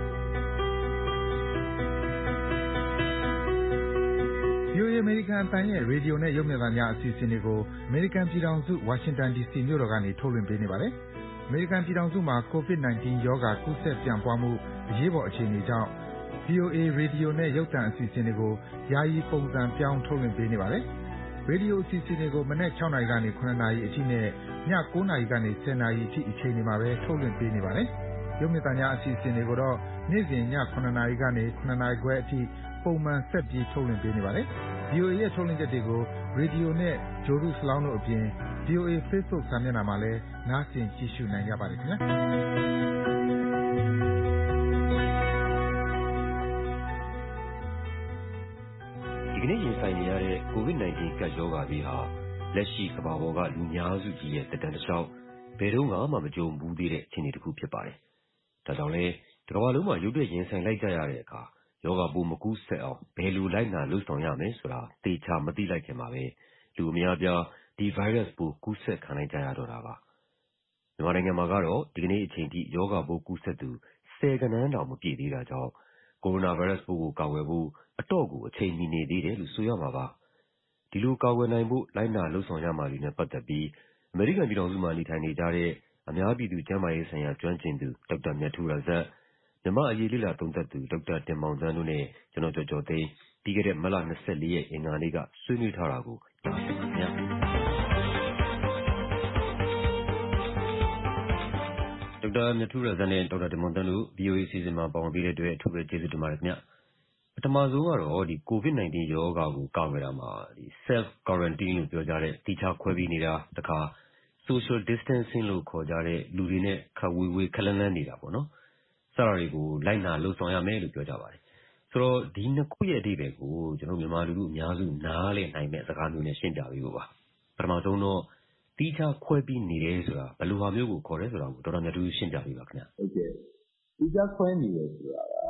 ဗွီအိုအေ အမေရိကန်အသံရဲ့ရေဒီယိုနဲ့ရုပ်မြင်သံများအစီအစဉ်တွေကိုအမေရိကန်ပြည်ထောင်စုဝါရှင်တန်ဒီစီမြို့တော်ကနေထုတ်လွှင့်ပေးနေပါတယ်။အမေရိကန်ပြည်ထောင်စုမှာ COVID nineteen ရောဂါကူးစက်ပြန့်ပွားမှုအရေးပေါ်အခြေအနေကြောင့် ဗွီအိုအေ ရေဒီယိုနဲ့ရုပ်သံအစီအစဉ်တွေကိုယာယီပုံစံပြောင်းထုတ်လွှင့်ပေးနေပါတယ်။ရေဒီယိုအစီအစဉ်တွေကိုမနက်၆နာရီကနေ၇နာရီအထိနဲ့ည၉နာရီကနေ၁၀နာရီအထိအချိန်တွေမှာပဲထုတ်လွှင့်ပေးနေပါတယ်။ရုပ်မြင်သံများအစီအစဉ်တွေကိုတော့နေ့စဉ်ည၇နာရီကနေ၇နာရီခွဲအထိပုံမှန်ဆက်ပြီးထုတ်လွှင့်ပေးနေပါတယ်။ ဗွီအိုအေရဲ့ထုတ်လွှင့်ချက်တွေကိုရေဒီယိုနဲ့ဂြိုဟ်တုစလောင်းတို့အပြင် ဗွီအိုအေ Facebook စာမျက်နှာမှာလည်းနားဆင်ကြည့်ရှုနိုင်ကြပါတယ်ခင်ဗျာဒီကနေ့ရင်ဆိုင်နေရတဲ့ COVID nineteen ကပ်ရောဂါကြီးဟာလက်ရှိကမ္ဘာပေါ်ကလူများစုကြီးရဲ့တက်တန်းတစ်လျှောက်ဘယ်တော့မှမကြုံဘူးသေးတဲ့အခြေအနေတစ်ခုဖြစ်ပါတယ်။ဒါကြောင့်လဲတစ်ကမ္ဘာလုံးမှာရုတ်တရက်ရင်ဆိုင်လိုက်ကြရတဲ့အခါရောဂါပိုးမကူးစက်အောင်ဘယ်လိုလိုက်နာလုပ်ဆောင်ရမယ်ဆိုတာသေချာမသိလိုက်ခင်မှာပဲလူအများအပြားဒီ virus ပိုးကူးစက်ခံလိုက်ကြရတော့တာပါ။မြန်မာနိုင်ငံမှာကတော့ဒီကနေ့အချိန်ထိရောဂါပိုးကူးစက်သူဆယ်ဂဏန်းတောင်မပြည့်သေးတာကြောင့်ကိုရိုနာဗိုင်းရပ်စ်ပိုးကိုကာကွယ်ဖို့အတော့ကိုအချိန်မီနေသေးတယ်လို့ဆိုရမှာပါ။ဒီလိုကာကွယ်နိုင်ဖို့လိုက်နာလုပ်ဆောင်ရမှာတွေနဲ့ပတ်သက်ပြီးအမေရိကန်ပြည်ထောင်စုမှာနေထိုင်နေကြတဲ့အများပြည်သူကျန်းမာရေးဆိုင်ရာကျွမ်းကျင်သူဒေါက်တာမြတ်ထူးရဇက်မြန်မာအရေးလေ့လာသုံးသပ်သူဒေါက်တာတင်မောင်သန်းတို့နဲ့ကျွန်တော်ကျော်ကျော်သိန်းပြီးခဲ့တဲ့မတ်လ၂၄ရက်အင်္ဂါနေ့ကဆွေးနွေးထားတာကိုကြားသိပါမယ်။ဒေါက်တာမြတ်ထူးရဇက်နဲ့ဒေါက်တာတင်မောင်သန်းတို့ ဗွီအိုအေအစီအစဉ်မှာပါဝင်ပေးတဲ့အတွက်အထူးပဲကျေးဇူးတင်ပါတယ်ခင်ဗျ။ပထမဆုံးကတော့ဒီ COVID nineteen ရောဂါကိုကာကွယ်တာမှာဒီ self quarantine လို့ပြောကြတဲ့သီးခြားခွဲပြီးနေတာတခါ social distancing လို့ခေါ်ကြတဲ့လူတွေနဲ့ခပ်ဝေးဝေးခပ်လှမ်းလှမ်းနေတာပေါ့နော်။စတာတွေကိုလိုက်နာလုပ်ဆောင်ရမယ်လို့ပြောကြပါတယ်။ဆိုတော့ဒီနှစ်ခုရဲ့အဓိပ္ပာယ်ကိုကျွန်တော်မြန်မာလူထုအများစုနားလည်နိုင်တဲ့စကားမျိုးနဲ့ရှင်းပြပေးဖို့ပါ။ပထမဆုံးတော့သီးခြားခွဲပြီးနေတယ်ဆိုတာဘယ်လိုဟာမျိုးကိုခေါ်တယ်ဆိုတာကိုဒေါက်တာမြတ်ထူးရှင်းပြပေးပါခင်ဗျ။ဟုတ်ကဲ့။သီးခြားခွဲနေတယ်ဆိုတာက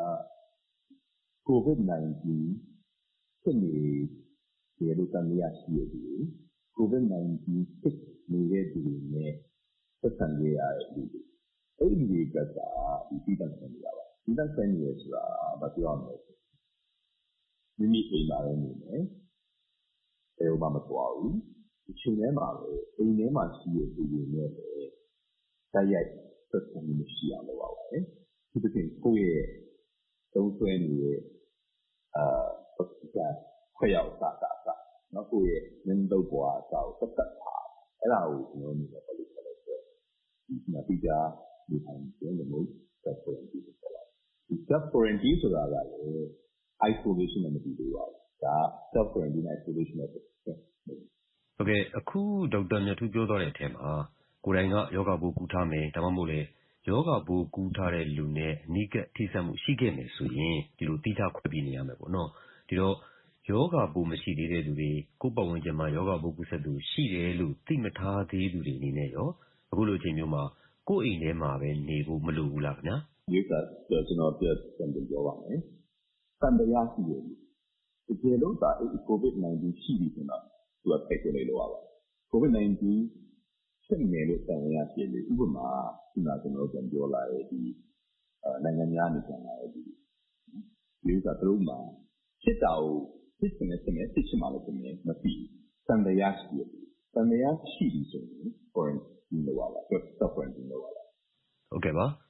COVID nineteen ဖြစ်နေတယ်လို့သံသယရှိတဲ့သူတွေ COVID nineteen ဖြစ်နေတဲ့သူတွေနဲ့ဆက်ဆံရတဲ့လူတွေအဲ့ဒီတွေကသီးသန့်ခွဲနေတာပါသီးသန့်ခွဲနေရဆိုတာဘာပြောရမလဲမိမိအိမ်မှာလည်းနေမယ်ဘယ်မှမသွားဘူးဒီချိန်ထဲမှာပဲအိမ်ထဲမှာရှိတဲ့သူတွေနဲ့ပဲတိုက်ရိုက်ဆက်ဆံမှုရှိအောင်လုပ်ရပါတယ်ဒီတစ်ချိန်ကိုယ့်ရဲ့သုံးဆွဲနေတဲ့အာပတ်စံခွဲရောက်တာတာနော်ကိုယ့်ရဲ့နင်းတော့ပွားအစားကိုသက်သက်ပါအဲ့ဒါကိုကျွန်တော်တို့လည်းဘယ်လိုဆက်လုပ်လဲဒီမှာပြီးကြဒီတိုင်းကျွန်တော်တို့ self quarantine ဆိုတာဒီ self quarantine ဆိုတာကလည်း isolation နဲ့မတူသေးပါဘူးဒါ self quarantine isolation နဲ့ဟုတ်ကဲ့အခုဒေါက်တာမြတ်ထူးပြောသွားတဲ့အထက်မှာကိုယ်တိုင်ကယောဂပိုးကူးထားမယ်ဒါမှမဟုတ်လေယောဂပိုးကူးထားတဲ့လူနဲ့အနီးကပ်ထိစပ်မှုရှိခဲ့မယ်ဆိုရင်ဒီလိုတိကျခွဲပြီးနေရမယ်ပေါ့နော်ဒီတော့ယောဂပိုးမရှိသေးတဲ့သူတွေကိုယ်ပတ်ဝန်းကျင်မှာယောဂပိုးကူးစက်သူရှိတယ်လို့သိမထားသေးသူတွေအနေနဲ့ရောအခုလိုအချိန်မျိုးမှာကိုယ့်အိမ်ထဲမှာပဲနေဖို့မလိုဘူးလားခင်ဗျာဒီကကျွန်တော်ပြောစံပြောပါမယ်စံတရားရှိတယ်ဒီလိုလို့ဒါ COVID nineteen ရှိပြီဆိုတော့သူကထိတ်ကိုလေလို့ရပါတယ် COVID nineteen ဖြစ်နေလို့တန်ရရှိတယ်ဥပမာဒီမှာကျွန်တော်ပြန်ပြောလာတဲ့ဒီနိုင်ငံများနေပြန်လာတဲ့ဒီဒီကသူတို့မှာဖြစ်တာကိုဖြစ်နေတယ်နဲ့ဖြစ်ချင်မှလည်းဖြစ်နေမပြီးတန်တရားရှိတယ်တန်တရားရှိပြီဆိုရင် quarantine လုပ်ရတာ self quarantine လုပ်ရတာဟုတ်ကဲ့ပါအဲ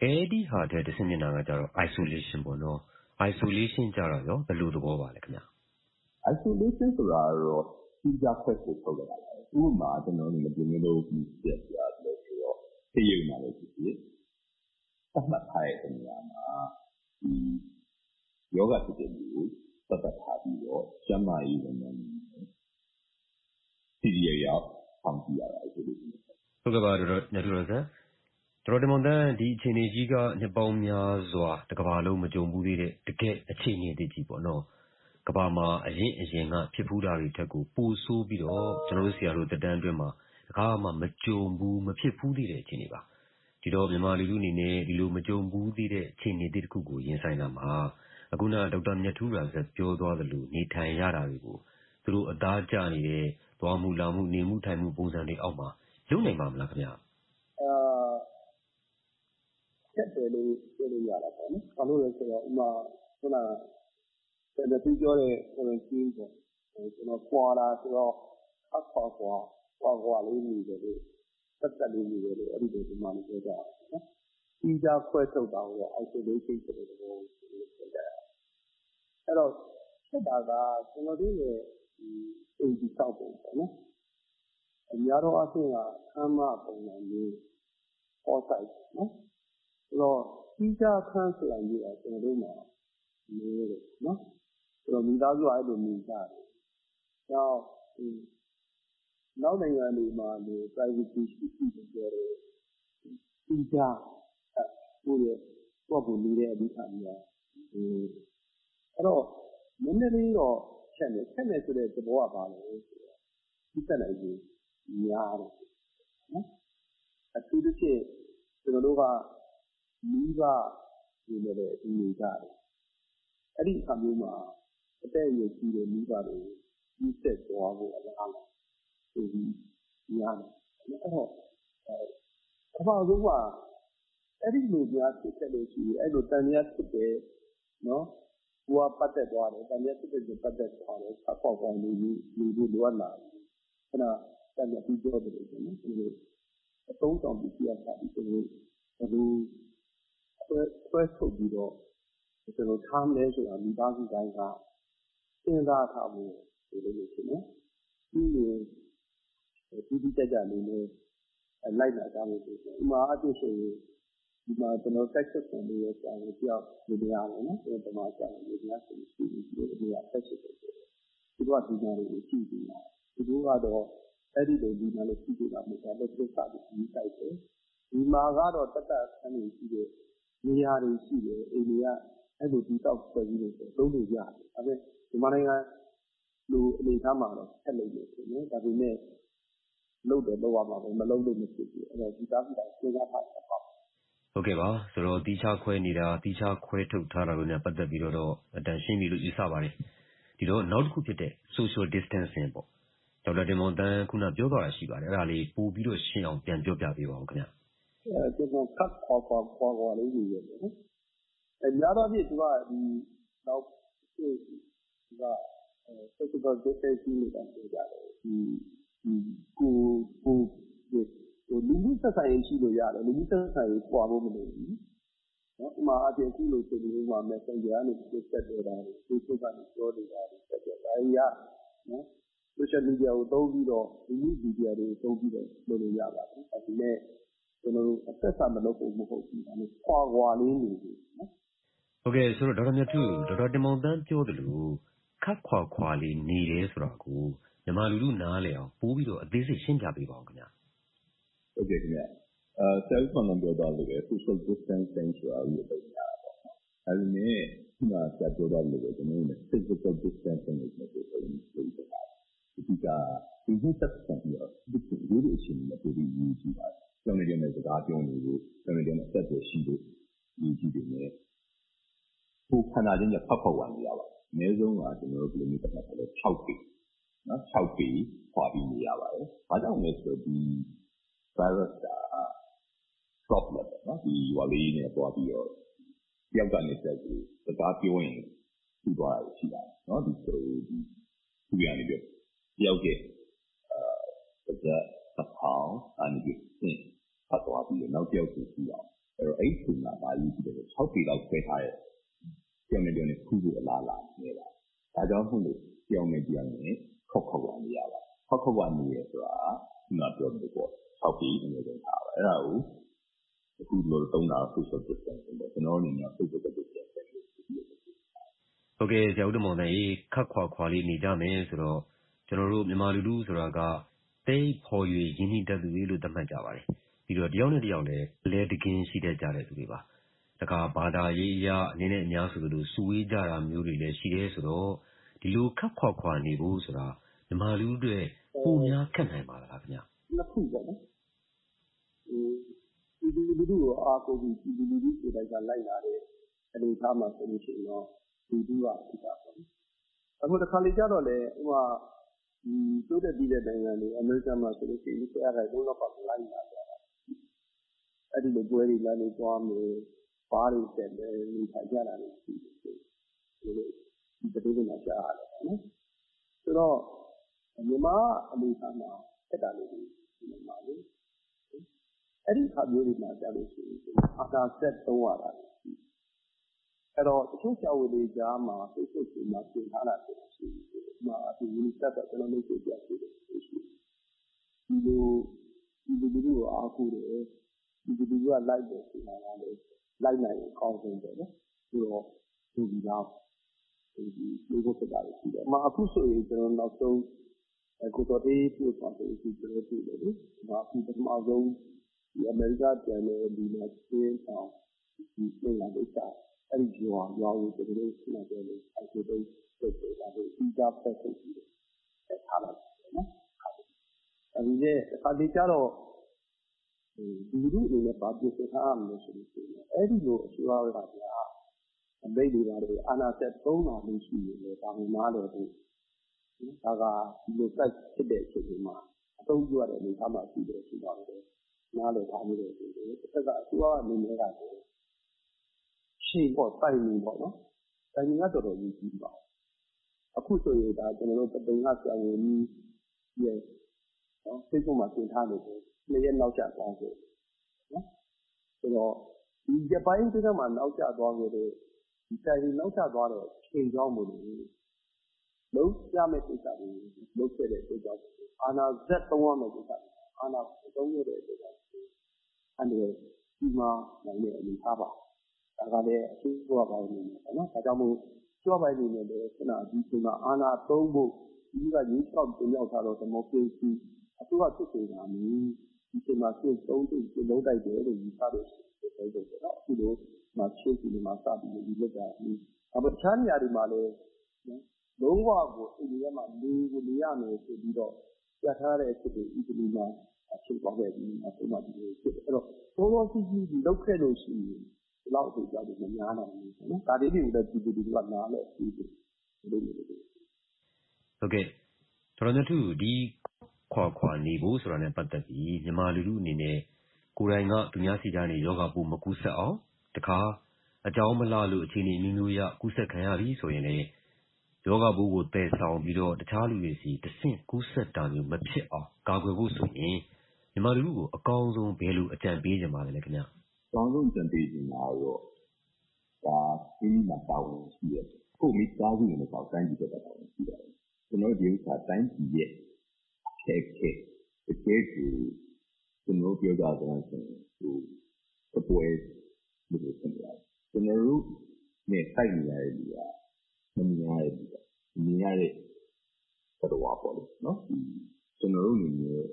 အဲဒီဟာထက်တဆင့်မြင့်တာကကျတော့ isolation ပေါ့နော် isolation ကြတော့ရောဘယ်လိုသဘောပါလဲခင်ဗျ isolation ဆိုတာတော့သီးခြားခွဲထုတ်ထုတ်လိုက်တာပါဥပမာကျွန်တော်တို့မပြောလို့ပြီးပြပြလို့ဆိုတော့သိရုံနဲ့လည်းဖြစ်ဖြစ်သတ်မှတ်ထားတဲ့နေရာမှာဒီယောဂဖြစ်တဲ့လူကိုသတ်မှတ်ထားပြီးတော့ကျန်းမာရေးဝန်ထမ်းတွေစီရီရောက်ဆောင်ကြည့်ရတာဆိုလို့ဟုတ်ကဲ့ပါတော်တော်ညတူတော်ဆန်တော်တော်ဒီမွန်တန်ဒီအခြေအနေကြီးကနှစ်ပေါင်းများစွာတစ်ကမ္ဘာလုံးမကြုံဘူးသေးတဲ့တကယ်အခြေအနေတည်ကြီးပေါ့နော်ကမ္ဘာမှာအရင်အရင်ကဖြစ်ဖူးတာတွေထက်ကိုပိုဆိုးပြီးတော့ကျွန်တော်တို့ဆရာတို့တက်တန်းအတွင်းမှာတခါမှမကြုံဘူးမဖြစ်ဖူးသေးတဲ့အခြေအနေပါဒီတော့မြန်မာလူလူအနေနဲ့ဒီလိုမကြုံဘူးသေးတဲ့အခြေအနေတစ်ခုကိုရင်ဆိုင်တာမှာအခုနဒေါက်တာမြတ်ထူးရာဇက်ပြောသွားသလိုနေထိုင်ရတာတွေကိုသူတို့အသားကျနေတဲ့သွားမှုလာမှုနေမှုထိုင်မှုပုံစံတွေအောက်မှာလုံနိုင်ပါမလားခင်ဗျာအာဆက်တယ်လို့ပြောလို့ရတာပေါ့နော်ဘာလို့လဲဆိုတော့ဥမာခုနကတဲ့သူပြောတဲ့ quarantine ပေါ့ကျွန်တော်ခွာလာဆိုတော့အခွာခွာခွာခွာလေးနေတယ်လို့သက်သက်လေးနေတယ်လို့အဲ့ဒီလိုဒီမှာပြောကြတာနော်ဒီကြခွဲထုတ်တာကို isolation ဆိုတဲ့သဘောကိုပြောကြတာအဲ့တော့ဖြစ်တာကကျွန်တော်တို့ရဲ့ဒီအိမ်ကြီးဆောက်ပုံပေါ့နော်အများတော့အဆင့်ကအခမ်းမပုံစံမျိုးပေါ်ဆိုင်နော်အဲ့တော့ဒီကြခန်းဆိုတာကြီးကကျွန်တော်တို့မှာမျိုးတယ်နော်အဲ့တော့မိသားစုအဲ့လိုမြင်ကြတယ်။နောက်နောက်နိုင်ငံတွေမှာလေ privacy ရှိရှိပြောတယ်။ဒီကြကိုယ့်ရဲ့ကိုယ့်ကိုနေတဲ့အဓိကများအဲ့တော့နည်းနည်းလေးတော့ချက်နေချက်နေဆိုတဲ့သဘောကပါလေဆိုတော့ဒီတက်လိုက်ကြီးများတယ်နော်အထူးသဖြင့်ကျွန်တော်တို့ကမိဘဒီလိုလေဒီနေကြတယ်အဲ့ဒီအမျိုးမှာအတဲ့ရကြီးတဲ့မိဘတွေကြီးဆက်သွားဖို့အလားအလာဆိုပြီးများတယ်အဲ့တော့အဖေတို့ကအဲ့ဒီလိုများဖြစ်တဲ့လို့ရှိရင်အဲ့လိုတန်မြတ်ဖြစ်တယ်နော်ကိုကပတ်သက်သွားတယ်တန်မြတ်ဖြစ်တဲ့ပတ်သက်သွားတယ်အဖေကောင်းလူကြီးလူကြီးလိုအပ်လာတယ်အဲ့ဒါတန်မြတ်ပြီးပြောတယ်လို့နော်ဒီလိုအသုံးဆောင်ပြီးပြတာဒီလိုဘယ်လိုဆွဲဆွဲထုတ်ပြီးတော့ကျွန်တော်ထားမယ်ဆိုတာမိသားစုတိုင်းကစဉ်းစားထားဖို့ဒီလိုမျိုးဖြစ်နော်ပြီးရင်ဒီဒီတက်ကြနေနေလိုက်လာကြလို့ဆိုတော့ဥမာအတူဆိုရင်ဒီမှာကျွန်တော် Texas ကိုနေရကြတယ်ကြောက်ဒီနေရာမှာနော်ဒီမှာကြာတယ်ဒီနေရာဆိုရှိပြီးဒီနေရာ Texas ကိုဒီတော့ဒီနေရာကိုကြည့်ပြီးတာဒီလိုကတော့အဲ့ဒီလိုဒီနေရာလေးကြည့်ကြတာမျိုးဒါလည်းသစ္စာကိုကြီးတိုက်တယ်ဒီမှာကတော့တတ်တတ်ဆန်းနေရှိတဲ့နေရာတွေရှိတယ်အိန္ဒိယအဲ့လိုဒီတော့ဖွဲ့ပြီးလို့သုံးလို့ရတယ်ဒါပေမဲ့ဒီမနိုင်ငံလူအနေထားမှာတော့ဆက်လို့ရတယ်နော်ဒါပေမဲ့လုပ်တယ်လုပ်ရမှာပဲမလုပ်လို့မဖြစ်ဘူးအဲ့တော့ဒီသားစုတိုင်းစဉ်းစားထားတာပေါ့ဟုတ်ကဲ့ပါဆိုတော့တီချခွဲနေတာတီချခွဲထုတ်ထားတာလို့လည်းပတ်သက်ပြီးတော့အတန်ရှင်းပြီလို့ယူဆပါတယ်ဒီတော့နောက်တစ်ခုဖြစ်တဲ့ social distancing ပေါ့ဒေါက်တာတင်မောင်တန်းခုနပြောသွားတာရှိပါတယ်အဲ့ဒါလေးပို့ပြီးတော့ရှင်းအောင်ပြန်ပြောပြပေးပါဦးခင်ဗျအဲကျွန်တော်ကတ်ခေါ်ခေါ်ခေါ်ခေါ်လေးကြီးရတယ်နော်အဲများတော့ဖြစ်သူကဒီနောက်ဒီက physical distancing လို့ပြောကြတယ်ဒီကိုကိုကိုလူမှုဆက်ဆံရေးရှိလို့ရတယ်လူမှုဆက်ဆံရေးပွားဖို့မလိုဘူးနော်ဥမာအပြင်အခုလို့ဆိုပြီးမှ Messenger နဲ့ဆက်တယ်တာ Facebook ကနေပြောနေတာဆက်တယ်ဒါကြီးကနော် social media ကိုသုံးပြီးတော့လူမှု media တွေကိုသုံးပြီးတော့လုပ်လို့ရပါတယ်ဒါပေမဲ့ကျွန်တော်တို့အဆက်အမလုပ်ဖို့မဟုတ်ဘူးဒါနဲ့ခွာခွာလေးနေပြီနော်ဟုတ်ကဲ့ဆိုတော့ဒေါက်တာမြတ်သူဒေါက်တာတင်မောင်တန်းပြောတယ်လို့ခက်ခွာခွာလေးနေတယ်ဆိုတာကိုမြန်မာလူလူနားလည်အောင်ပို့ပြီးတော့အသေးစိတ်ရှင်းပြပေးပါဦးခင်ဗျာဟုတ်ကဲ့ခင်ဗျာအဲ self control ပြောတာလို့ပဲ social distancing ဆိုတာကိုပြောတာပေါ့နော်အဲဒီနဲ့ဒီမှာဆက်ပြောတာလို့ပဲကျွန်တော်တို့ physical distancing ကိုပြောလို့ပြောတာဒီကဒီနှစ်သက်ဆံပြီးတော့ဒီလိုလိုအချိန်မှာပြည်ပြီးယူကြည့်ပါကျောင်းနေတဲ့စကားပြောနေလို့ကျောင်းနေတဲ့ဆက်သွယ်ရှိလို့ယူကြည့်တယ်နဲ့ကိုခန္ဓာချင်းကဖောက်ဖောက်ဝင်ရပါတယ်အနည်းဆုံးကကျွန်တော်တို့ကီလိုမီတာနဲ့ဆိုတော့၆ပေနော်၆ပေခွာပြီးနေရပါတယ်ဘာကြောင့်လဲဆိုတော့ဒီ virus က problem နော်ဒီဝါလေးနဲ့ပွားပြီးတော့တယောက်ကနေဆက်ပြီးစကားပြောရင်ထူသွားတာရှိတယ်နော်ဒီဆိုဒီသူရနေပြီးတယောက်ရဲ့အဲဒါသဖောင်းအနေနဲ့သင်ဖတ်သွားပြီးတော့နောက်တယောက်ကိုကြည့်အောင်အဲ့တော့အဲ့ဒီကပေလောက်ခွဲထားတဲ့တယောက်နဲ့တယောက်နဲ့ကူးဖို့အလားအလာနည်းပါတယ်။ဒါကြောင့်မို့လို့တယောက်နဲ့တယောက်နဲ့ခောက်ခောက်ကနေရပါတယ်။ခောက်ခောက်ကနေရဆိုတာကဒီမှာပြောလို့ပေါ့၆ပေအနည်းဆုံးထားပါတယ်။အဲ့ဒါကိုအခုလိုသုံးတာ social distancing ပဲကျွန်တော်အနေနဲ့ social distancing ပဲဟုတ်ကဲ့ဆရာဦးတင်မောင်သန်းရေခက်ခွာခွာလေးနေကြမယ်ဆိုတော့ကျွန်တော်တို့မြန်မာလူလူဆိုတာကတိတ်ဖော်၍ရင်းနှီးတတ်သူတွေလို့သတ်မှတ်ကြပါတယ်ပြီးတော့တယောက်နဲ့တယောက်လည်းအလဲတကင်းရှိတတ်ကြတဲ့သူတွေပါတခါဘာသာရေးအရာအနေနဲ့အများဆိုလို့စုဝေးကြတာမျိုးတွေလည်းရှိတယ်ဆိုတော့ဒီလိုခက်ခွာခွာနေဖို့ဆိုတာမြန်မာလူတွေပုံများခက်နိုင်ပါလားခင်ဗျာနှစ်ခုပေါ့နော်ဒီဒီလူလူကိုအားကိုးပြီးဒီလူလူကိုယ်တိုင်ကလိုက်လာတဲ့အနေအထားမှာဆိုလို့ရှိရင်တော့ဒီလူကအဓိကပေါ့နော်အခုတစ်ခါလေကြတော့လေဥပမာဒီတိုးတက်ပြီးတဲ့နိုင်ငံတွေအမေရိကန်မှာဆိုလို့ရှိရင်ဒီအားလုံးတော့ပါလိုက်လာကြတာအဲ့ဒီလိုပွဲတွေလည်းနေသွားမယ်ဘားတွေတက်တယ်နေထိုင်ကြတာလည်းရှိတယ်ဒီလိုဒီတတိယမှာကြားရတယ်နော်ဆိုတော့မြန်မာအနေအထားမှာတက်တာလေးဒီမှာလေအဲ့ဒီခါမျိုးတွေမှာကြားလို့ရှိရင်အာသာဆက်သုံးရတာအဲ့တော့တချို့ဆရာဝန်တွေကြားမှာစိတ်စိတ်ကြီးမှာပြင်ထားတာဖြစ်ရှိတယ်။မှာဒီဝိသတ်ကကျွန်တော်လုပ်ပြပြရှိတယ်ရှိတယ်။ဒီလိုဒီလိုမျိုးကိုအားကိုးတယ်ဒီလိုမျိုးကလိုက်တယ်ဆိုတာကလည်းလိုက်နိုင်ရင်ကောင်းဆုံးပဲနော်။ပြီးတော့ဒီဒီတော့ဒီဒီလိုဖြစ်တာရှိတယ်။မှာအခုဆိုရင်ကျွန်တော်နောက်ဆုံးကိုတော်တေးပြတ်သွားတယ်ဒီကျွန်တော်တွေ့တယ်။မှာအခုပထမဆုံးဒီအမေရိကကျန်တဲ့ဒီမှာသင်းအောင်ဒီပြင်လာလို့တာအဲ့ဒီကျွာရွာကိုကျွန်တော်တို့ခုနပြောလို့အဲ့ဒီတော့စိတ်တွေဒါတွေအီးကြဖက်ထုတ်ပြီးတယ်ထားလိုက်နော်အဲ့ဒီရဲ့အခါဒီကြတော့ဒီလူတွေနဲ့ဘာပြစ်ထားရမလဲဆိုလို့ရှိရင်အဲ့ဒီလိုအစိုးရကဗျာအမိတ်တွေပါတယ်အာနာဆက်သုံးလာလို့ရှိရင်လည်းဒါမှမဟုတ်ဘူးဒါကဒီလိုစိုက်ဖြစ်တဲ့အချိန်မှာအသုံးပြုရတဲ့အနေအထားမှာရှိတယ်ဆိုတော့နားလည်ထားမှုတွေဆိုတယ်တစ်ခါကအစိုးရအနေနဲ့ကရှေ့ပေါ့တိုင်နေပေါ့နော်တိုင်နေကတော်တော်ကြီးကြီးပါအခုဆိုရင်ဒါကျွန်တော်တို့ပသိမ်ကဆရာဝန်ကြီးရဲ့နော်စိတ်ကမှသင်ထားလို့နှစ်ရက်နောက်ကျသွားတယ်နော်ဆိုတော့ဒီရပိုင်းတစ်ခါမှနောက်ကျသွားခဲ့တဲ့ဒီတိုင်နေနောက်ကျသွားတဲ့ချိန်ကြောင်းမို့လို့လုံးပြမဲ့ကိစ္စတွေလုပ်ခဲ့တဲ့အတွက်ကြောင့်အာနာဇက်သုံးရမယ့်ကိစ္စအာနာသုံးရတဲ့အတွက်ကြောင့်အဲ့ဒီဒီမှာနိုင်တဲ့အနေထားပါဒါကလည်းအထူးပြောပါဦးမယ်နော်ဒါကြောင့်မို့ပြောပါနေတယ်လည်းခဏဒီချိန်မှာအာနာသုံးဖို့ဒီကရွေးချောက်တင်ရောက်တာတော့ဒီမိုကရေစီအစိုးရဖြစ်နေတာမျိုးဒီချိန်မှာစိတ်သုံးစိတ်လုံးတိုက်တယ်လို့ယူဆလို့ဆိုတော့အခုလိုမှရှေ့ဒီမှာစပြီးဒီလက်တာအခုချမ်းနေရာဒီမှာလည်းလုံးဝကိုအိန္ဒိယမှာလူကိုနေရမယ်ဆိုပြီးတော့ပြထားတဲ့အဖြစ်တွေအီတလီမှာအဖြစ်သွားခဲ့ပြီးအဆုံးမဒီလိုဖြစ်တယ်အဲ့တော့ဘောလုံးစီစီဒီလောက်ခဲ့လို့ရှိရင်ဒီလောက်ဆိုကြတယ်များနိုင်တယ်နော်ဒါလေးတွေကိုလည်းဒီဒီကနားလဲပြီးပြီလို့လို့ဟုတ်ကဲ့တော်တော်သူဒီခွာခွာနေဖို့ဆိုတာနဲ့ပတ်သက်ပြီးမြန်မာလူလူအနေနဲ့ကိုယ်တိုင်ကသူများစီကနေယောဂပိုးမကူးဆက်အောင်တခါအကြောင်းမလားလို့အခြေအနေမျိုးမျိုးရကူးဆက်ခံရပြီဆိုရင်လည်းယောဂပိုးကိုတည်ဆောင်ပြီးတော့တခြားလူတွေစီတဆင့်ကူးဆက်တာမျိုးမဖြစ်အောင်ကာကွယ်ဖို့ဆိုရင်မြန်မာလူလူကိုအကောင်းဆုံးဘယ်လိုအကြံပေးကြမှာလဲခင်ဗျာအကောင်းဆုံးအကြံပေးချင်တာတော့ဒါဒီမှာတောင်းရှိတယ်ကိုမိသားစုနဲ့ပေါ့တိုင်းပြည်တဲ့တောင်းရှိတယ်ကျွန်တော်ဒီဥစ္စာတိုင်းပြည်ရဲ့အခက်အခဲတကယ်ကိုကျွန်တော်ပြောကြတယ်ဆိုရင်ဟိုအပွဲလို့ပြောတယ်ကျွန်တော်တို့နဲ့တိုက်နေရတဲ့လူကမမြင်ရတဲ့လူကမြင်ရတဲ့တော်ပေါ့လေနော်ကျွန်တော်တို့အနေနဲ့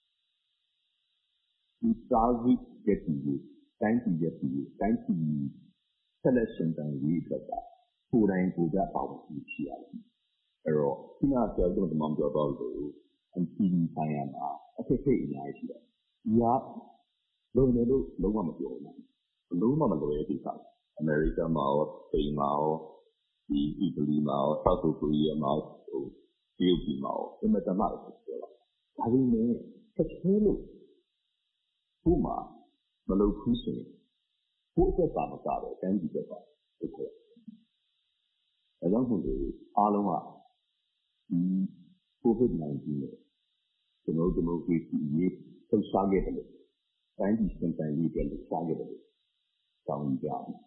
ဒီသာဝိကတိတိုင်းပြည်ရဲ့ပြည်တိုင်းပြည်ဆက်လက်ရှင်သန်ရေးအတွက်ကကိုယ်တိုင်ကိုယ်ကြပါဝင်ရှိရတယ်အဲ့တော့ဒီမှာဆိုတော့ဒီမှာပြောတော့လို့အပြည်ပြည်ဆိုင်ရာမှာအခက်အခဲအများကြီးရှိတယ်ဒီကလုံနေလို့လုံးဝမပြောဘူးလုံးဝမလွယ်တဲ့ကိစ္စအမေရိကန်မှာရောစပိန်မှာရောဒီအီတလီမှာရောဆောက်ကိုရီးယားမှာဟိုတရုတ်ပြည်မှာရောအင်မတန်မှပြောတာဒါပေမဲ့ဆက်ခဲလို့ခုမှမလုပ်ဘူးဆိုရင်ဘုအတွက်ပါမကတော့တန်းကြည့်တော့ဟုတ်ကဲ့အဲကြောင့်မို့လို့အားလုံးကဒီ ကိုဗစ်-၁၉ နဲ့ကျွန်တော်တို့ဒီမိုကရေစီရေးလှုပ်ရှားခဲ့တယ်လို့တိုင်းပြည်စံတန်ရေးအတွက်လှုပ်ရှားခဲ့တယ်လို့တောင်းကြတယ်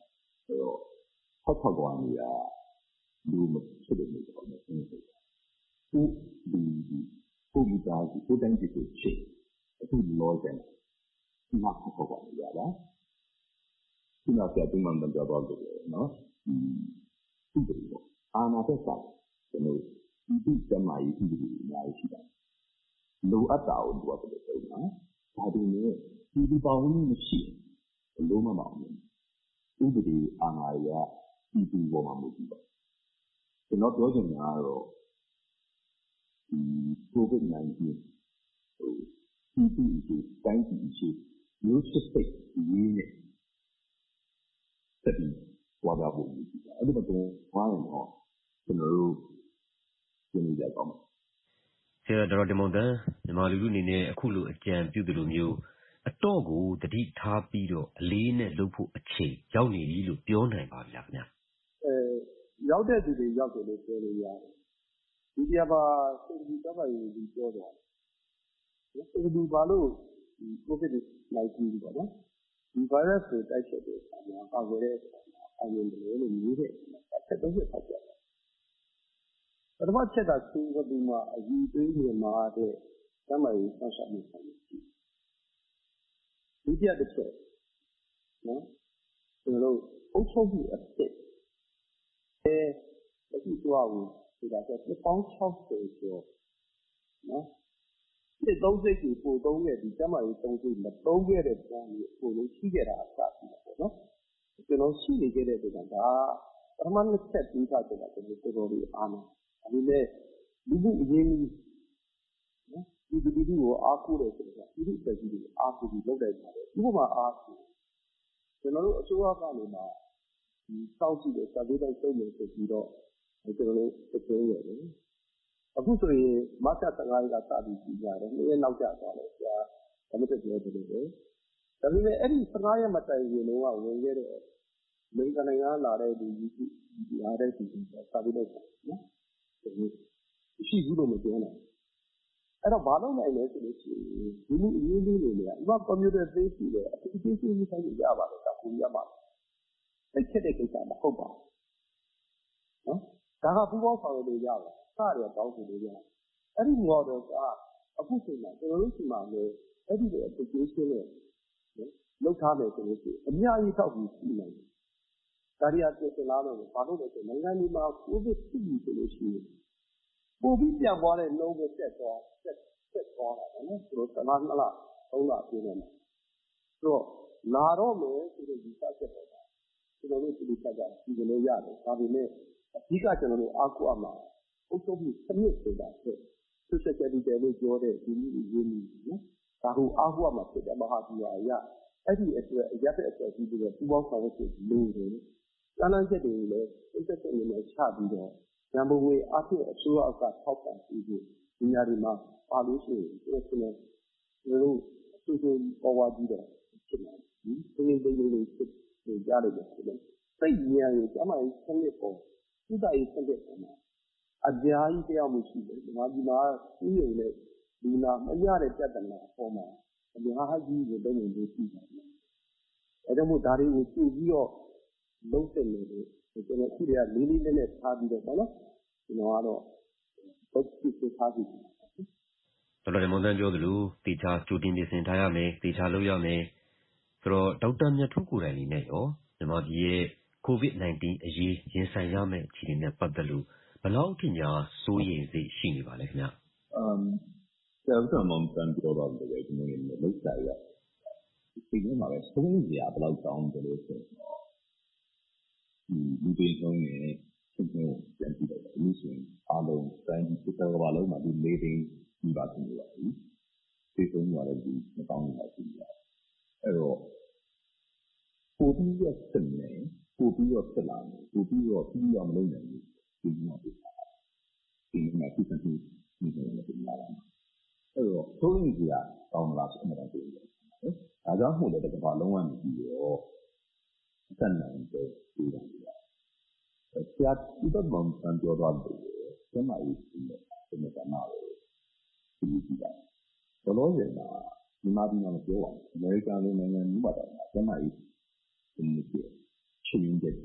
အဲ့တော့ထောက်ထောက်ကွာနေတာလူမဖြစ်လို့နေတော့မယ်အဲ့ဒါကိုဒီကိုဒီသားကိုတိုင်းပြည်ကိုချစ်အခုလောတယ်ဒီမှာထောက်ထောက်ကွာနေရတာဒီမှာပြတ်မှန်တယ်တော့တယ်နော်ဒီဒီပေါ့အာနာသက်ဆိုင်ကျွန်တော်ဒီစမိုင်းဒီဒီအများကြီးရှိတယ်လိုအပ်တာကိုပြောတယ်ဆိုနော်ဒါဒီနဲ့ဒီဒီပေါင်းမှုမရှိဘူးလုံးမမအောင်ဥပဒေအာဏာရပြည်သူပေါ်မှာမူတည်ပါကျွန်တော်ပြောချင်တာကတော့ဒီ COVID nineteen ဟိုပြည်သူတွေတိုင်းပြည်ရှိမျိုးစစ်စိတ်ရေးနေတက်ပြီးဝါဒဖို့မူတည်ပါအဲ့ဒီမှာကျွန်တော်ဝိုင်းတော့ကျွန်တော်တို့ရှင်းပြကြအောင်ဆရာဒေါက်တာတင်မောင်သန်းမြန်မာလူလူအနေနဲ့အခုလိုအကြံပြုသလိုမျိုးအတော့ကိုတတိထားပြီးတော့အလေးနဲ့လုပ်ဖို့အချိန်ရောက်နေပြီလို့ပြောနိုင်ပါဗျာခင်ဗျာအဲရောက်တဲ့သူတွေရောက်တယ်လို့ပြောလို့ရတယ်ဒီတရားပါစိတ်ကြီးတပတ်ရေးပြီးပြောတယ်စိတ်ကြီးဘာလို့ဒီ COVID nineteen ပေါ့နော်ဒီ virus ကိုတိုက်ချက်တဲ့အခါမှာပါဝင်တဲ့အာရုံတွေလို့မျိုးတဲ့ဆက်တော့ဆက်ဆက်တယ်ပထမချက်ကသူကဒီမှာအကြီးသေးနေမှာတဲ့တမန်ရေးဆက်ဆက်မှုဆိုင်ရှိဒုတိယတစ်ချက်နော်ကျွန်တော်တို့အုပ်ချုပ်မှုအဖြစ်အဲအခုသွားဘူးဆိုတာကတစ်ပေါင်း၆၀ကျော်နော်ဒီသုံးစိတ်ကိုပို့သုံးခဲ့ဒီတမန်ရေးသုံးစိတ်မသုံးခဲ့တဲ့ပုံကိုပို့လို့ရှိခဲ့တာအစရှိတယ်ပေါ့နော်ကျွန်တော်ရှိနေခဲ့တဲ့ဒီကဒါပထမနှစ်ချက်ပြီးသားဆိုတာကျွန်တော်တော်တော်လေးအားနာဒါပေမဲ့လူမှုအရင်းကြီးနော်ဒီဒီဒီကိုအားကိုးတယ်ဆိုတော့ဒီဒီတက်ကြီးကိုအားကိုးပြီးလုပ်လိုက်ပါတယ်ဒီမှာအားကိုးကျွန်တော်တို့အစိုးရကနေမှဒီစောင့်ကြည့်တဲ့စာပေတိုင်းစုံမယ်ဆိုပြီးတော့ကျွန်တော်တို့ပြောရတယ်အခုဆိုရင်မတ်ဆယ်၅ရက်ကစပြီးကြည့်ကြတယ်နေ့ရက်နောက်ကျသွားတယ်ဆရာဒါမှမဟုတ်ပြောတယ်လို့ပဲဒါပေမဲ့အဲ့ဒီဆယ်၅ရက်မတိုင်ခင်တော့ဝင်ခဲ့တဲ့မိန်းကနိုင်ငံလာတဲ့ဒီဒီအားတဲ့ဒီစာပေတိုင်းနော်ရှိဘူးလို့မပြောနိုင်အဲ့တော့ဘာလို့နိုင်လဲဆိုလို့ရှိရင်ဒီလိုအရေးလေးတွေလေဥပကွန်ပျူတာသိရှိတယ်အသိသိရှိမှုဆိုင်ရပါတယ်တောက်ကူရပါအဲ့ချက်တဲ့ကိစ္စမဟုတ်ပါဘူးနော်ဒါကပူပေါင်းဆောင်ရလို့ရပါတယ်စရတောင်းဆိုလို့ရတယ်အဲ့ဒီ model ကအခုချိန်မှာကျွန်တော်တို့ဒီမှာလည်းအဲ့ဒီ application နဲ့လောက်ထားမယ်ဆိုလို့ရှိရင်အများကြီးတောက်ပြီးရှိနိုင်တယ်ဒါရီယာပြင်လာတော့ဘာလို့လဲဆိုနိုင်ငံတွေမှာ COVID ဖြစ်ပြီဆိုလို့ရှိရင်ပိုပြီးပြန်သွားတဲ့နှုန်းကိုတက်သွားတက်တက်သွားတာနော်သူတို့တစ်လနှစ်လသုံးလပြည့်နေတယ်ဆိုတော့လာတော့မယ်ဆိုတဲ့ဒီဆက်ချက်ပေါ်တာကျွန်တော်တို့ဒီချက်ကဒီလိုရတယ်ဒါပေမဲ့အဓိကကျွန်တော်တို့အားကိုးအမှာအုပ်ချုပ်မှုစနစ်ဆိုတာဖြစ် social capital လို့ပြောတဲ့ဒီလိုအရေးကြီးနော်ဒါကိုအားကိုးအမှာဖြစ်တဲ့မဟာဗျူဟာအရအဲ့ဒီအတွက်အရက်တဲ့အတွက်ဒီလိုပူပေါင်းဆောင်ရွက်ဖို့လိုတယ်။လမ်းလမ်းချက်တွေကိုလည်းစိတ်သက်သက်နဲ့ချပြီးတော့ရန်ပုံငွေအဖြစ်အစိုးရအကထောက်ပံ့ပြီးဒီနေရာတွေမှာပါလို့ရှိရင်ဒီလိုမျိုးတို့အစိုးရပေါ်ဝါကြီးတော့ဖြစ်နေပြီ။ဒီလိုလိုလေးဖြစ်နေကြတယ်ဆိုတော့စိတ်ဉာဏ်ရဲ့အမှန်စနစ်ပေါ်ဥဒ္ဒရေးစနစ်ပေါ်မှာအများကြီးတရားမှုရှိတယ်။ဒီမှာဒီမှာဥယျာဉ်နဲ့ဒီနာမရတဲ့ပြဿနာအပေါ်မှာအများကြီးကိုတော့လို့ရှိတယ်။အဲဒါမို့ဒါတွေကိုကြည့်ပြီးတော့လုံးစင်နေတယ်ကျွန်တော်ခုတည်းကလေးလေးနက်နက်ထားပြီးတော့ပေါ့နော်ကျွန်တော်ကတော့ဘက်ကြည့်ထားပြီးဒေါက်တာတင်မောင်သန်းပြောသလိုတေချာကြိုတင်ပြင်ဆင်ထားရမယ်တေချာလုပ်ရမယ်ဆိုတော့ဒေါက်တာမြတ်ထွန်းကိုယ်တိုင်အနေနဲ့ရောမြန်မာပြည်ရဲ့ COVID nineteen အရေးရင်ဆိုင်ရမယ့်အခြေအနေနဲ့ပတ်သက်လို့ဘယ်လောက်ထိများစိုးရိမ်စိတ်ရှိနေပါလဲခင်ဗျာအမ်ဆရာကမောင်သန်းပြောတော့တယ်ကျွန်တော်လည်းလောက်ကြရဒီနေ့မှာပဲသုံးစရာဘယ်လောက်တောင်းတယ်လို့ဆိုတော့ဒီဒီပေးဆုံးနေသူ့ကိုပြန်ကြည့်တော့ဒီဆိုရင်အားလုံးတိုင်းပြည်တစ်ကမ္ဘာလုံးမှာဒီလေးသိန်းဒီပါနေပါဘူးဒီဆုံးရတယ်ဒီမတောင်းနေတာရှိတယ်အဲ့တော့ပိုပြီးရစနေပိုပြီးရစလာပိုပြီးရပြီးရမလို့နိုင်ဘူးဒီမှာဒီမှာဒီမှာဒီမှာဒီမှာဒီမှာအဲ့တော့သုံးစရာတောင်းလာဆိုမှတော့ဒီလိုဒါကြောင့်မို့လည်းတစ်ကမ္ဘာလုံးကနေပြီးတော့အတန်နိုင်တဲ့ဒီလိုဆရာဒီတော့မှန်ပြောတော့တယ်ကျမကြီးဒီနေ့ကမှဒီလိုကြည့်တာဘလို့လဲမှာဒီမှာဒီမှာပြောအောင်အမေရိကန်နိုင်ငံမျိုးပါတော့ကျမကြီးဒီနေ့ချင်းချင်းတဲ့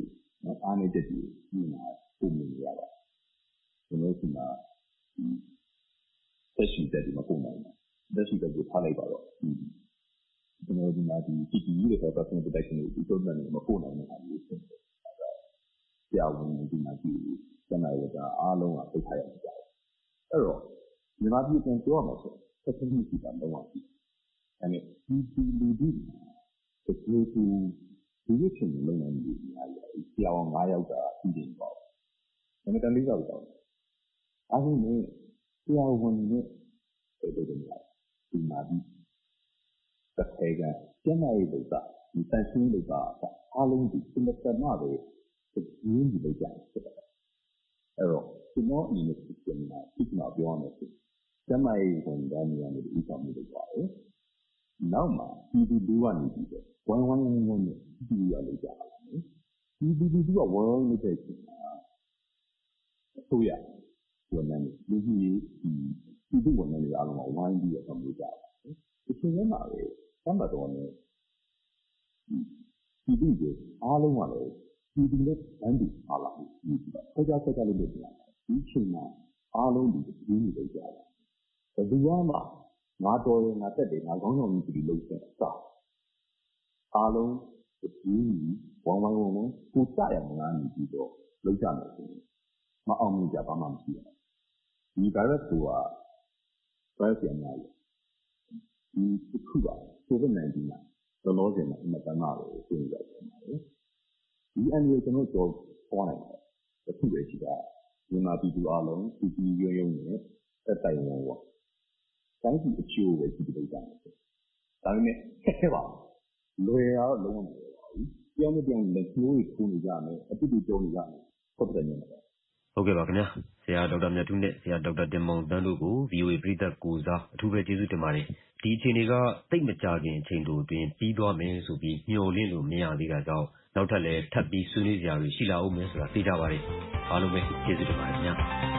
အားနည်းချက်တွေမြင်လာပုံမြင်ရပါတယ်။ကျွန်တော်တို့ကသက်ရှိသက်တွေမပုံနိုင်ဘူး။သက်ရှိသက်ကိုထားလိုက်ပါတော့ကျွန်တော်ဒီမှာဒီ P P E တွေ personal protection တွေဒီသုံးတယ်မပုံနိုင်တဲ့အားမျိုးဖြစ်တယ်။ကြာဝင်ဒီမှာဒီကျန်တဲ့ကအားလုံးကသိထားရကြတယ်။အဲ့တော့မြန်မာပြည်ပြန်ပြောရမှာဆိုသက်ရှိမှုစီကလုံးဝရှိတယ်။အဲ့ဒီဒီလူတွေဒီလိုသူဒီလိုချင်းလုံးနိုင်ပြီအားရကြာအောင်၅ယောက်ကပြီးတယ်ပေါ့။ဒါပေမဲ့တန်လေးယောက်တော့အားလုံးနဲ့ကြာဝင်နဲ့အဲ့လိုတွေဒီမှာဒီတစ်ခေတ်ကကျန်းမာရေးလို့ကဒီတန်ရှင်းလို့ကအားလုံးဒီစမတနာပဲဒီရင်းဒီလောက်ကြတယ်အဲ့တော့ဒီတော့ဒီလိုဖြစ်နေတာဒီမှာပြောရမယ်ဆိုကျန်းမာရေးဝန်ထမ်းများနဲ့ဒီဆောင်မှုလုပ်ပါတယ်နောက်မှာဒီဒီလူကနေပြီးတော့ဝိုင်းဝိုင်းဝိုင်းဝိုင်းနဲ့ဒီရလို့ကြတယ်ဒီဒီဒီကဝိုင်းဝိုင်းလုပ်တဲ့ချိန်မှာအစိုးရဝန်ထမ်းတွေလူကြီးဒီဒီဝန်ထမ်းတွေအားလုံးကဝိုင်းပြီးတော့ဆောင်မှုကြတယ်ဒီချိန်မှာပဲသတ်မှတ်တော်နဲ့ဒီဒီကိုအားလုံးကလည်းဒီဒီနဲ့တန်းတူအားလာပြီးဆက်ကြဆက်ကြလို့လုပ်နေတာဒီချိန်မှာအားလုံးဒီဒီနေကြတယ်ဘယ်သူမှငါတော်ရင်ငါတက်တယ်ငါကောင်းဆောင်ကြီးဒီလုပ်တဲ့အစားအားလုံးဒီဝမ်ဝမ်ဝမ်ဝမ်ကိုစရမလားနေပြီးတော့လုပ်ကြမယ်ဆိုရင်မအောင်မြင်ကြပါမှမရှိဘူးဒီ virus က virus ရများတယ်ဒီခုပါ COVID nineteen ကလောလောဆယ်မှာအမှန်တမ်းတော့ပြင်ရပါတယ်ဒီအန်ရီကျွန်တော်ကြောပေါ်နိုင်တယ်အခုပဲရှိတာမြန်မာပြည်သူအားလုံးပြည်ပြည်ရုံရုံနဲ့တက်တိုင်ဝင်ပေါ့တိုင်းပြည်အချို့ပဲရှိပြီးတော့ဒါပေမဲ့ဆက်ခဲ့ပါလွယ်ရတော့လုံးဝမလွယ်ပါဘူးပြောင်းမပြောင်းလက်ကျိုးကိုထုံးနေကြမယ်အတူတူကြုံနေကြမယ်ဟုတ်တယ်ညနေပါဟုတ်ကဲ့ပါခင်ဗျာဆရာဒေါက်တာမြတ်ထူးနဲ့ဆရာဒေါက်တာတင်မောင်တန်းတို့ကို V O A ပြည်သက်ကိုစားအထူးပဲကျေးဇူးတင်ပါတယ်ဒီအခြေအနေကတိတ်မကြခင်အချိန်တိုအတွင်းပြီးသွားမယ်ဆိုပြီးမျှော်လင့်လို့မရသေးတာကြောင့်နောက်ထပ်လည်းထပ်ပြီးဆွေးနွေးကြရလို့ရှိလာအောင်မယ်ဆိုတာသိကြပါတယ်အားလုံးပဲကျေးဇူးတင်ပါတယ်ခင်ဗျာ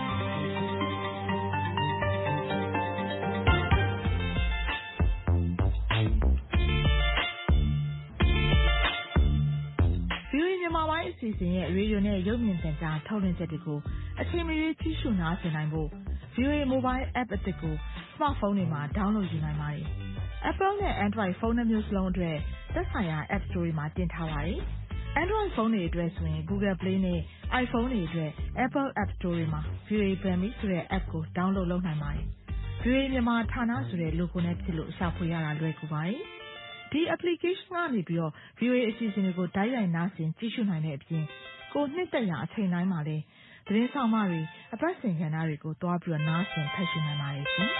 အစီအစဉ်ရဲ့ရေဒီယိုနဲ့ရုပ်မြင်သံကြားထုတ်လွှင့်ချက်တွေကိုအချိန်မရွေးကြည့်ရှုနားဆင်နိုင်ဖို့ V O A Mobile App အသစ်ကို smartphone တွေမှာ download ယူနိုင်ပါတယ်။ Apple နဲ့ Android ဖုန်းနှမျိုးစလုံးအတွက်သက်ဆိုင်ရာ App Store တွေမှာတင်ထားပါတယ်။ Android ဖုန်းတွေအတွက်ဆိုရင် Google Play နဲ့ iPhone တွေအတွက် Apple App Store တွေမှာ V O A Bami ဆိုတဲ့ app ကို download လုပ်နိုင်ပါတယ်။ V O A မြန်မာဌာနဆိုတဲ့ logo နဲ့ဖြစ်လို့ရှာဖွေရတာလွယ်ကူပါတယ်။ဒီ application ကနေပြီးတော့ V O A အစီအစဉ်တွေကိုတိုက်ရိုက်နားဆင်ကြည့်ရှုနိုင်တဲ့အပြင်ကိုနှစ်သက်ရာအချိန်တိုင်းမှာလည်းသတင်းဆောင်မတွေအပတ်စဉ်ကဏ္ဍတွေကိုတွားပြီးတော့နားဆင်ဖတ်ရှုနိုင်ပါတယ်ရှင်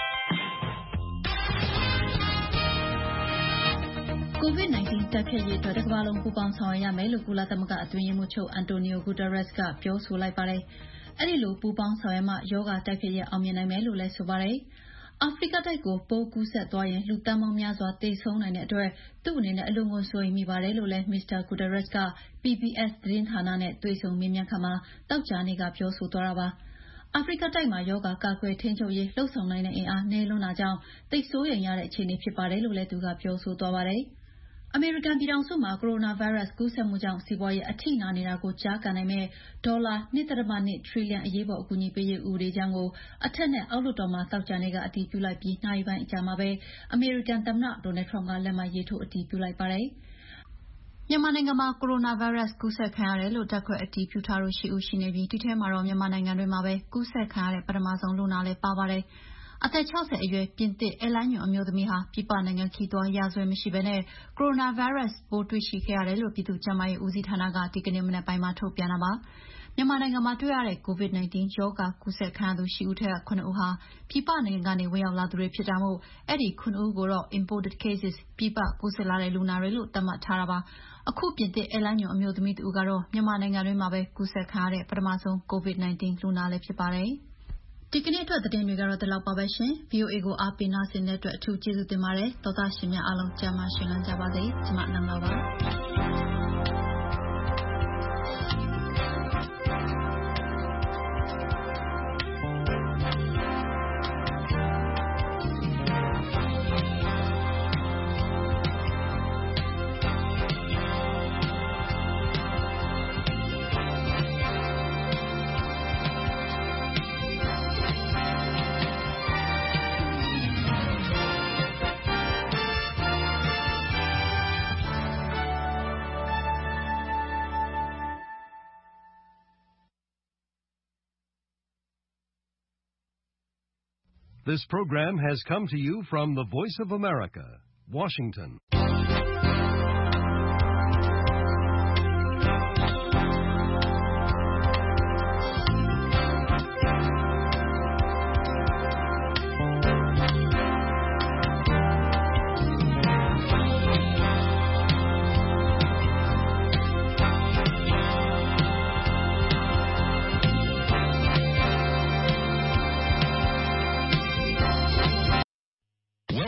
။ COVID nineteen တိုက်ဖျက်ရေးအတွက်တစ်ကမ္ဘာလုံးပူးပေါင်းဆောင်ရွက်ရမယ်လို့ကုလသမဂ္ဂအတွင်းရေးမှူးချုပ်အန်တိုနီယိုဂူတာရက်စ်ကပြောဆိုလိုက်ပါတယ်။အဲဒီလိုပူးပေါင်းဆောင်ရွက်မှရောဂါတိုက်ဖျက်ရေးအောင်မြင်နိုင်မယ်လို့လည်းဆိုပါတယ်။အာဖရိကတိုက်ကိုပိုးကူးစက်သွားရင်လူသန်းပေါင်းများစွာသေဆုံးနိုင်တဲ့အတွက်သူ့အနေနဲ့အလွန်ကိုစိုးရိမ်မိပါတယ်လို့လည်းမစ္စတာဂူတာရက်စ်က P B S သတင်းဌာနနဲ့တွေ့ဆုံမေးမြန်းခန်းမှာသောကြာနေ့ကပြောဆိုသွားတာပါ။အာဖရိကတိုက်မှာရောဂါကာကွယ်ထိန်းချုပ်ရေးလှုပ်ဆောင်နိုင်တဲ့အင်အားနည်းလွန်းတာကြောင့်သိပ်စိုးရိမ်ရတဲ့အခြေအနေဖြစ်ပါတယ်လို့လည်းသူကပြောဆိုသွားပါတယ်။အမေရိကန်ပြည်ထောင်စုမှာကိုရိုနာဗိုင်းရပ်စ်ကူးစက်မှုကြောင့်စီးပွားရေးအထိနာနေတာကိုကြားကန်နိုင်မဲ့ဒေါ်လာ ၂.၂ ထရီလီယံအရေးပေါ်အကူအညီပေးရေးဥပဒေကြမ်းကိုအထက်နဲ့အောက်လွှတ်တော်မှာသောကြာနေ့ကအတည်ပြုလိုက်ပြီးနာရီပိုင်းအကြာမှာပဲအမေရိကန်သမ္မတဒေါ်နယ်ထရမ့်ကလက်မှတ်ရေးထိုးအတည်ပြုလိုက်ပါတယ်။မြန်မာနိုင်ငံမှာကိုရိုနာဗိုင်းရပ်စ်ကူးစက်ခံရတယ်လို့ဓာတ်ခွဲအတည်ပြုထားသူ၈ဦးရှိနေပြီးဒီထဲမှာတော့မြန်မာနိုင်ငံတွင်းမှာပဲကူးစက်ခံရတဲ့ပထမဆုံးလူနာလည်းပါပါတယ်။အသက်၆၀အရွယ်ပြင်သစ်အဲလိုင်းညွန့်အမျိုးသမီးဟာပြည်ပနိုင်ငံခရီးသွားရာဇဝင်မရှိဘဲနဲ့ကိုရိုနာဗိုင်းရပ်စ်ပိုးတွေ့ရှိခဲ့ရတယ်လို့ပြည်သူ့ကျန်းမာရေးဦးစီးဌာနကဒီကနေ့မနက်ပိုင်းမှာထုတ်ပြန်တာပါ။မြန်မာနိုင်ငံမှာတွေ့ရတဲ့ COVID nineteen ရောဂါကူးစက်ခံရသူ၈ဦးထဲက၇ဦးဟာပြည်ပနိုင်ငံကနေဝင်ရောက်လာသူတွေဖြစ်တာမို့အဲဒီ၇ဦးကိုတော့ imported cases ပြည်ပကူးစက်လာတဲ့လူနာတွေလို့သတ်မှတ်ထားတာပါ။အခုပြင်သစ်အဲလိုင်းညွန့်အမျိုးသမီးတဦးကတော့မြန်မာနိုင်ငံတွင်းမှာပဲကူးစက်ခံရတဲ့ပထမဆုံး COVID nineteen လူနာလည်းဖြစ်ပါတယ်။ဒီကနေ့အတွက်သတင်းတွေကတော့ဒီလောက်ပါပဲရှင်။ V O A ကိုအားပေးနားဆင်တဲ့အတွက်အထူးကျေးဇူးတင်ပါတယ်။သောသားရှင်များအားလုံးကျန်းမာရှင်လန်းကြပါစေ။ကျမနန္ဒာပါ။ This program has come to you from the Voice of America, Washington.